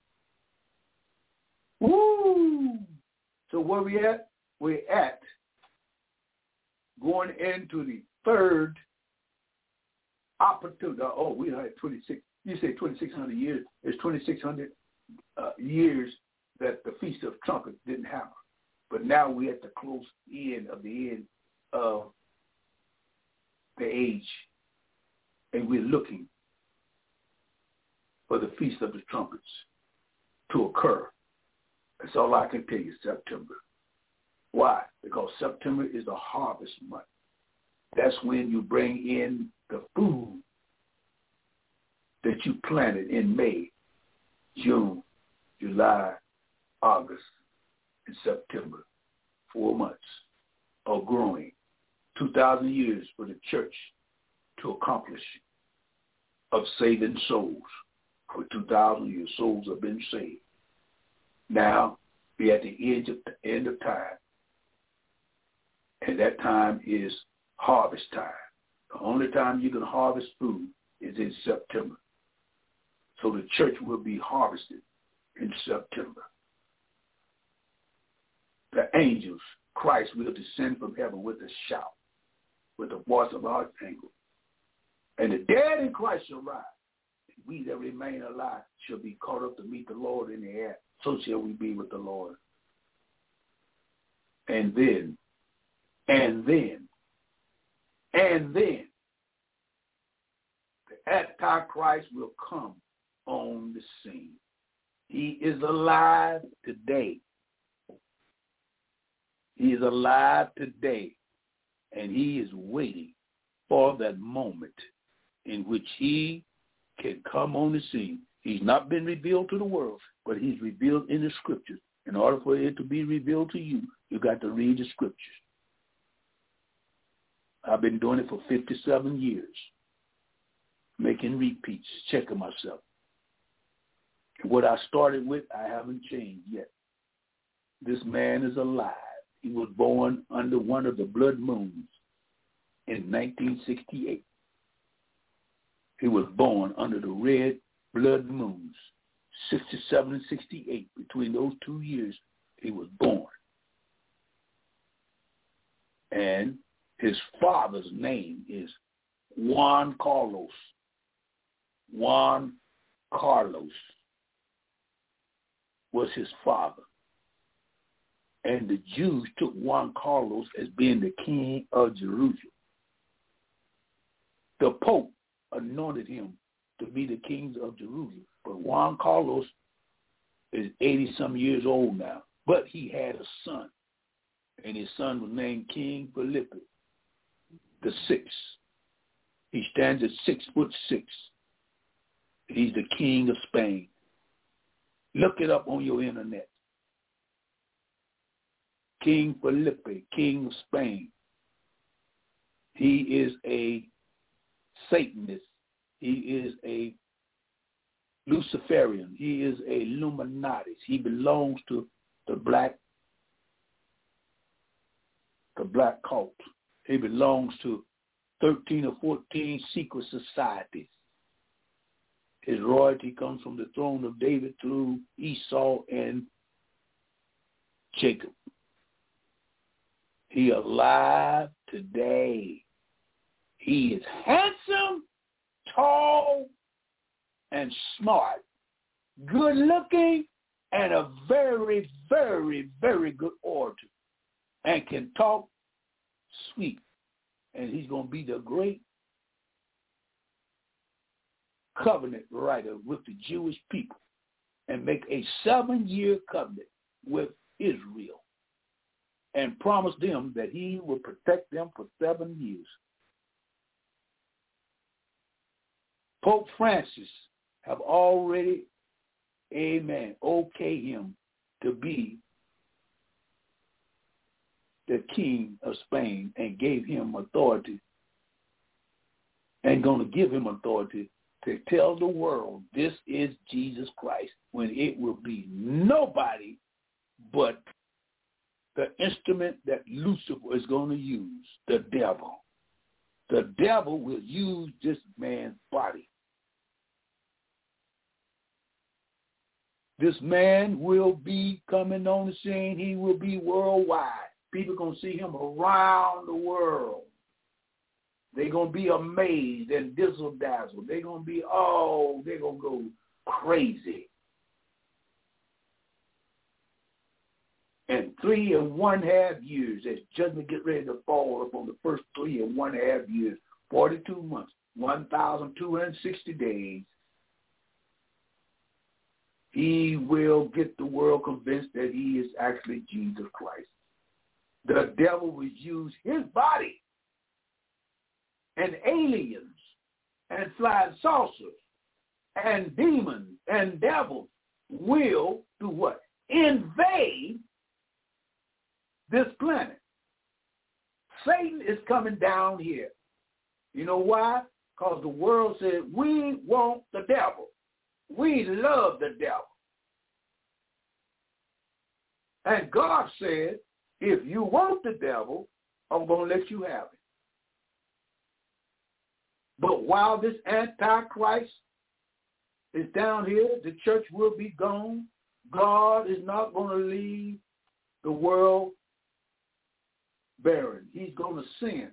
Woo! So where we at? We're at going into the third opportunity. Oh, we had 26. You say 2,600 years. It's 2,600 years that the Feast of Trumpets didn't happen. But now we're at the close end of the age, and we're looking for the Feast of the Trumpets to occur. That's all I can tell you, September. Why? Because September is a harvest month. That's when you bring in the food that you planted in May, June, July, August, and September. 4 months of growing. 2,000 years for the church to accomplish of saving souls. For 2,000 years, souls have been saved. Now, we're at the end of time. And that time is harvest time. The only time you can harvest food is in September. So the church will be harvested in September. The angels, Christ will descend from heaven with a shout, with the voice of archangel. And the dead in Christ shall rise. And we that remain alive shall be caught up to meet the Lord in the air. So shall we be with the Lord. And then, the Antichrist will come on the scene. He is alive today. He is alive today, and he is waiting for that moment in which he can come on the scene. He's not been revealed to the world, but he's revealed in the scriptures. In order for it to be revealed to you, you got to read the scriptures. I've been doing it for 57 years, making repeats, checking myself. And what I started with, I haven't changed yet. This man is alive. He was born under one of the blood moons in 1968. He was born under the red blood moons, 67 and 68. Between those 2 years, he was born. And his father's name is Juan Carlos. Juan Carlos was his father. And the Jews took Juan Carlos as being the king of Jerusalem. The Pope anointed him to be the king of Jerusalem. But Juan Carlos is 80-some years old now. But he had a son, and his son was named King Felipe the Sixth. He stands at 6'6". He's the king of Spain. Look it up on your internet. King Felipe, king of Spain. He is a Satanist. He is a Luciferian. He is a Illuminatus. He belongs to the black cult. He belongs to 13 or 14 secret societies. His royalty comes from the throne of David through Esau and Jacob. He alive today. He is handsome, tall, and smart, good looking, and a very, very, very good orator, and can talk sweet. And he's going to be the great covenant writer with the Jewish people and make a 7-year covenant with Israel and promise them that he will protect them for 7 years. Pope Francis have already, amen, okayed him to be the king of Spain and gave him authority and going to give him authority to tell the world this is Jesus Christ, when it will be nobody but the instrument that Lucifer is going to use, the devil. The devil will use this man's body. This man will be coming on the scene. He will be worldwide. People are going to see him around the world. They're going to be amazed and dizzle-dazzle. They're going to be, they're going to go crazy. And 3.5 years, as judgment get ready to fall upon the first 3.5 years, 42 months, 1,260 days, he will get the world convinced that he is actually Jesus Christ. The devil will use his body, and aliens and flying saucers and demons and devils will do what? Invade this planet. Satan is coming down here. You know why? Because the world said, we want the devil. We love the devil. And God said, if you want the devil, I'm going to let you have it. But while this Antichrist is down here, the church will be gone. God is not going to leave the world barren. He's going to send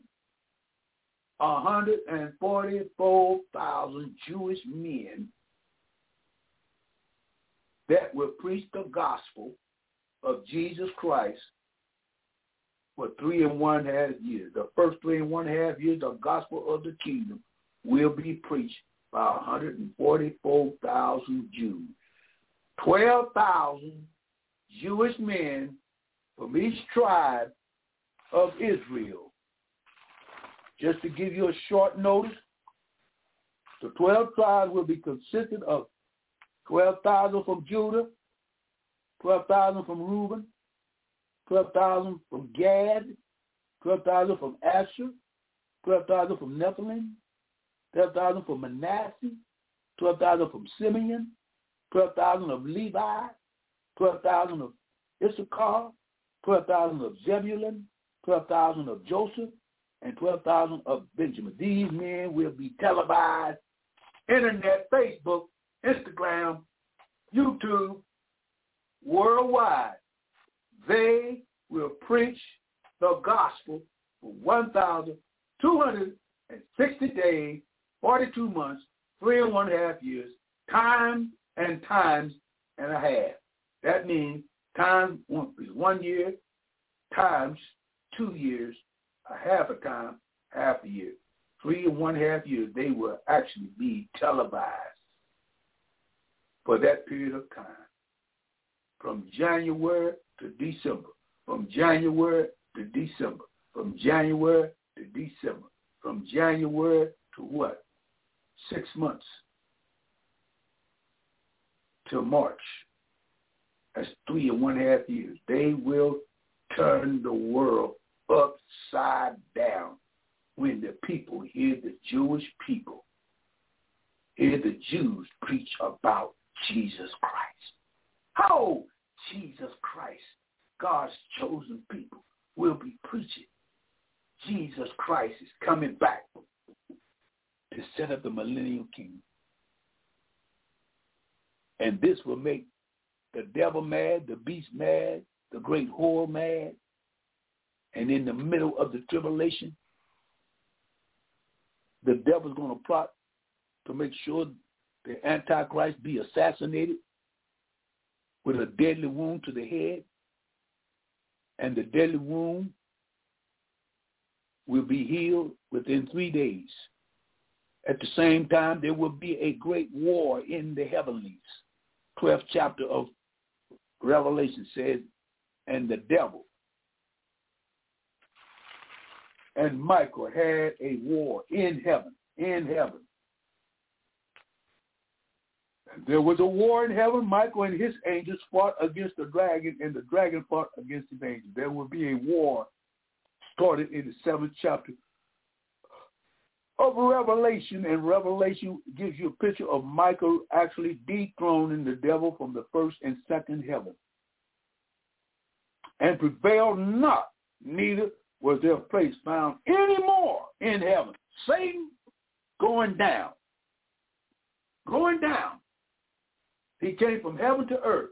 144,000 Jewish men that will preach the gospel of Jesus Christ for 3.5 years. The first 3.5 years, the gospel of the kingdom will be preached by 144,000 Jews. 12,000 Jewish men from each tribe of Israel. Just to give you a short notice, the 12 tribes will be consisted of 12,000 from Judah, 12,000 from Reuben, 12,000 from Gad, 12,000 from Asher, 12,000 from Nephilim, 12,000 from Manasseh, 12,000 from Simeon, 12,000 of Levi, 12,000 of Issachar, 12,000 of Zebulun, 12,000 of Joseph, and 12,000 of Benjamin. These men will be televised, internet, Facebook, Instagram, YouTube, worldwide. They will preach the gospel for 1,260 days, 42 months, 3.5 years, times and times and a half. That means time is 1 year, times 2 years, a half a time, half a year. 3.5 years, they will actually be televised for that period of time, from January to December, from January to December, from January to December, from January to what? 6 months till March. That's 3.5 years. They will turn the world upside down when the people hear the Jewish people, hear the Jews preach about Jesus Christ. Oh, Jesus Christ, God's chosen people, will be preaching. Jesus Christ is coming back to set up the millennial kingdom. And this will make the devil mad, the beast mad, the great whore mad. And in the middle of the tribulation, the devil's going to plot to make sure the Antichrist be assassinated with a deadly wound to the head. And the deadly wound will be healed within 3 days. At the same time, there will be a great war in the heavenlies. 12th chapter of Revelation says, and the devil and Michael had a war in heaven. And there was a war in heaven. Michael and his angels fought against the dragon, and the dragon fought against his angels. There will be a war started in the 7th chapter of Revelation, and Revelation gives you a picture of Michael actually dethroning the devil from the first and second heaven. And prevailed not, neither was their place found any more in heaven. Satan going down. Going down. He came from heaven to earth.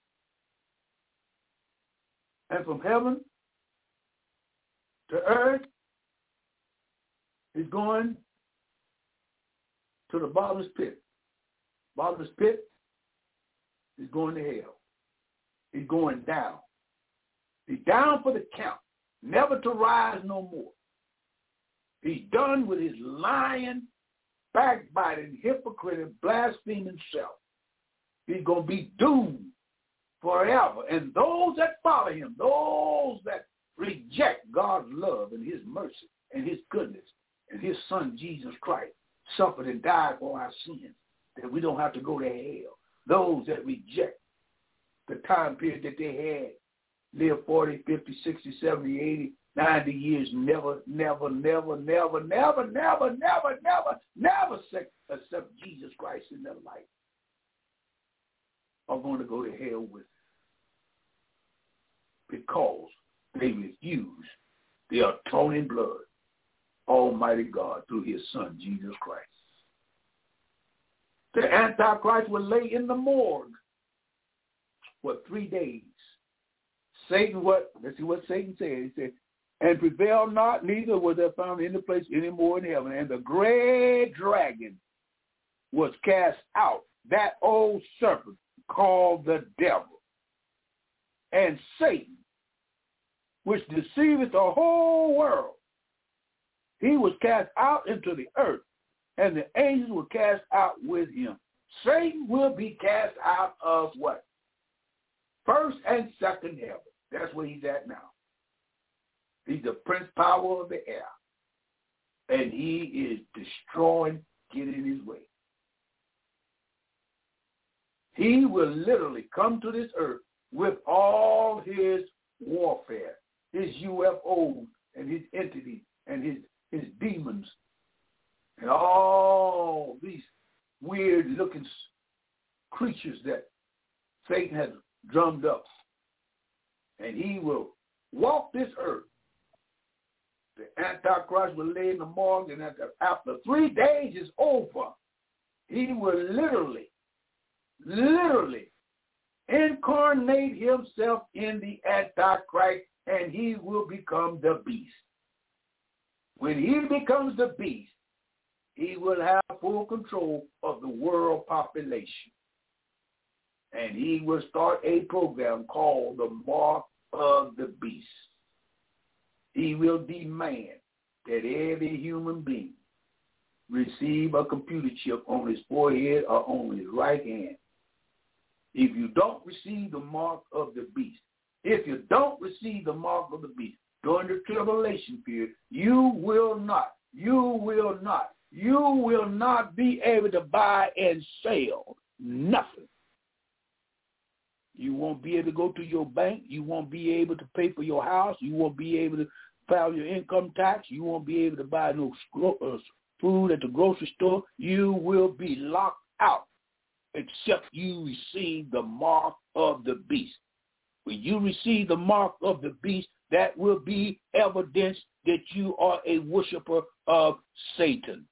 And from heaven to earth, he's going to the bottomless pit. Bottomless pit, he's going to hell. He's going down. He's down for the count, never to rise no more. He's done with his lying, backbiting, hypocrite, blaspheming self. He's going to be doomed forever. And those that follow him, those that reject God's love and his mercy and his goodness and his son Jesus Christ, suffered and died for our sins, that we don't have to go to hell. Those that reject the time period that they had, live 40, 50, 60, 70, 80, 90 years, never accept Jesus Christ in their life, are going to go to hell with it, because they refuse the atoning blood, Almighty God, through his son, Jesus Christ. The Antichrist will lay in the morgue for 3 days. Satan, let's see what Satan said. He said, and prevail not, neither was there found any place any more in heaven. And the great dragon was cast out, that old serpent called the devil, and Satan, which deceiveth the whole world. He was cast out into the earth, and the angels were cast out with him. Satan will be cast out of what? First and second heaven. That's where he's at now. He's the prince power of the air, and he is destroying, getting his way. He will literally come to this earth with all his warfare, his UFOs and his entities and his demons and all these weird-looking creatures that Satan has drummed up. And he will walk this earth. The Antichrist will lay in the morgue, and after 3 days is over, he will literally incarnate himself in the Antichrist, and he will become the beast. When he becomes the beast, he will have full control of the world population. And he will start a program called the Mark of the Beast. He will demand that every human being receive a computer chip on his forehead or on his right hand. If you don't receive the mark of the beast, during the tribulation period, you will not be able to buy and sell nothing. You won't be able to go to your bank. You won't be able to pay for your house. You won't be able to file your income tax. You won't be able to buy no food at the grocery store. You will be locked out except you receive the mark of the beast. When you receive the mark of the beast, that will be evidence that you are a worshiper of Satan.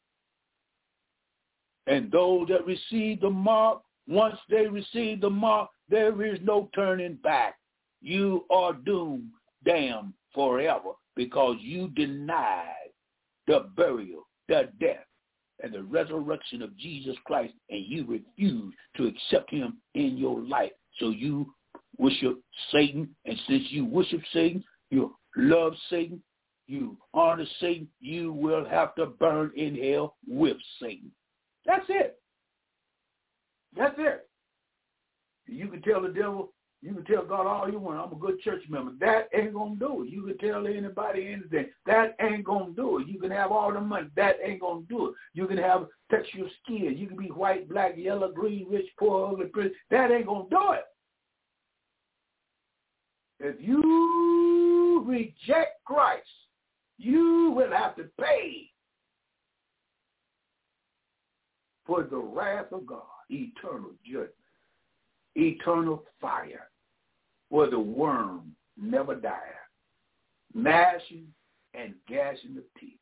And those that receive the mark, once they receive the mark, there is no turning back. You are doomed, damned forever, because you denied the burial, the death, and the resurrection of Jesus Christ, and you refuse to accept him in your life. So you worship Satan, and since you worship Satan, you love Satan, you honor Satan, you will have to burn in hell with Satan. That's it. That's it. You can tell the devil, you can tell God all you want, I'm a good church member. That ain't going to do it. You can tell anybody anything. That ain't going to do it. You can have all the money. That ain't going to do it. You can have texture skin. You can be white, black, yellow, green, rich, poor, ugly, pretty. That ain't going to do it. If you reject Christ, you will have to pay for the wrath of God, eternal judgment, eternal fire, where the worm never dies, gnashing and gashing the teeth.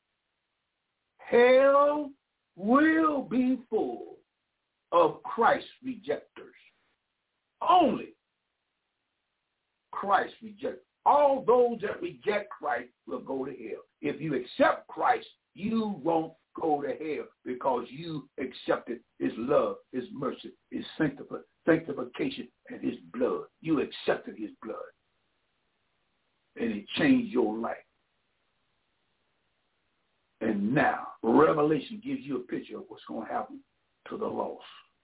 Hell will be full of Christ rejectors. Only Christ rejectors. All those that reject Christ will go to hell. If you accept Christ, you won't go to hell because you accepted his love, his mercy, his sanctification, and his blood. You accepted his blood. And it changed your life. And now, Revelation gives you a picture of what's going to happen to the lost.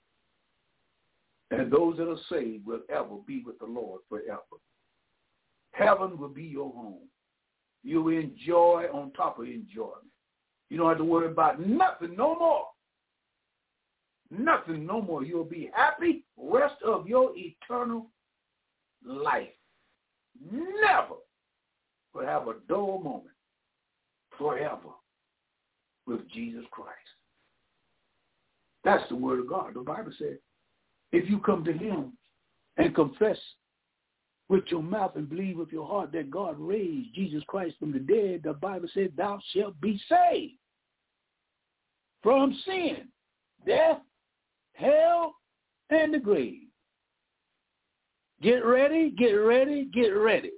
And those that are saved will ever be with the Lord forever. Heaven will be your home. You will enjoy on top of enjoyment. You don't have to worry about nothing no more. Nothing no more. You'll be happy rest of your eternal life. Never will have a dull moment forever with Jesus Christ. That's the word of God. The Bible says, if you come to him and confess with your mouth and believe with your heart that God raised Jesus Christ from the dead, the Bible said, thou shalt be saved from sin, death, hell, and the grave. Get ready, get ready, get ready.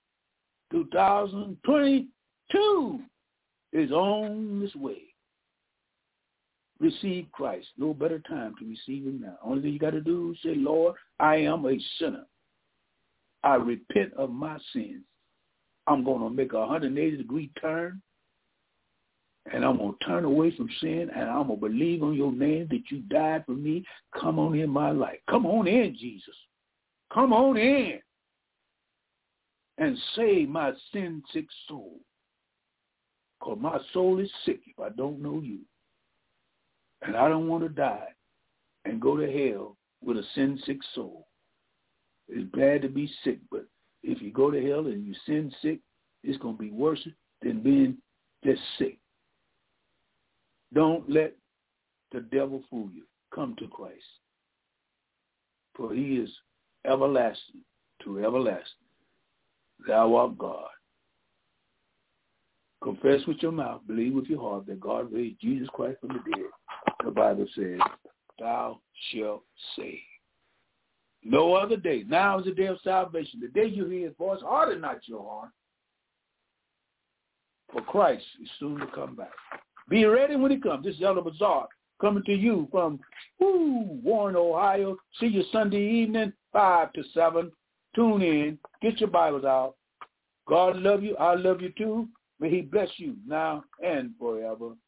2022 is on this way. Receive Christ. No better time to receive him now. Only thing you got to do is say, Lord, I am a sinner. I repent of my sins. I'm going to make a 180-degree turn, and I'm going to turn away from sin, and I'm going to believe on your name that you died for me. Come on in my life. Come on in, Jesus. Come on in and save my sin-sick soul, because my soul is sick if I don't know you, and I don't want to die and go to hell with a sin-sick soul. It's bad to be sick, but if you go to hell and you sin sick, it's going to be worse than being just sick. Don't let the devil fool you. Come to Christ, for he is everlasting to everlasting. Thou art God. Confess with your mouth, believe with your heart that God raised Jesus Christ from the dead. The Bible says, thou shalt save. No other day. Now is the day of salvation. The day you hear his voice, harden not your heart. For Christ is soon to come back. Be ready when he comes. This is Elder Bazaar coming to you from Warren, Ohio. See you Sunday evening, 5 to 7. Tune in. Get your Bibles out. God love you. I love you too. May he bless you now and forever.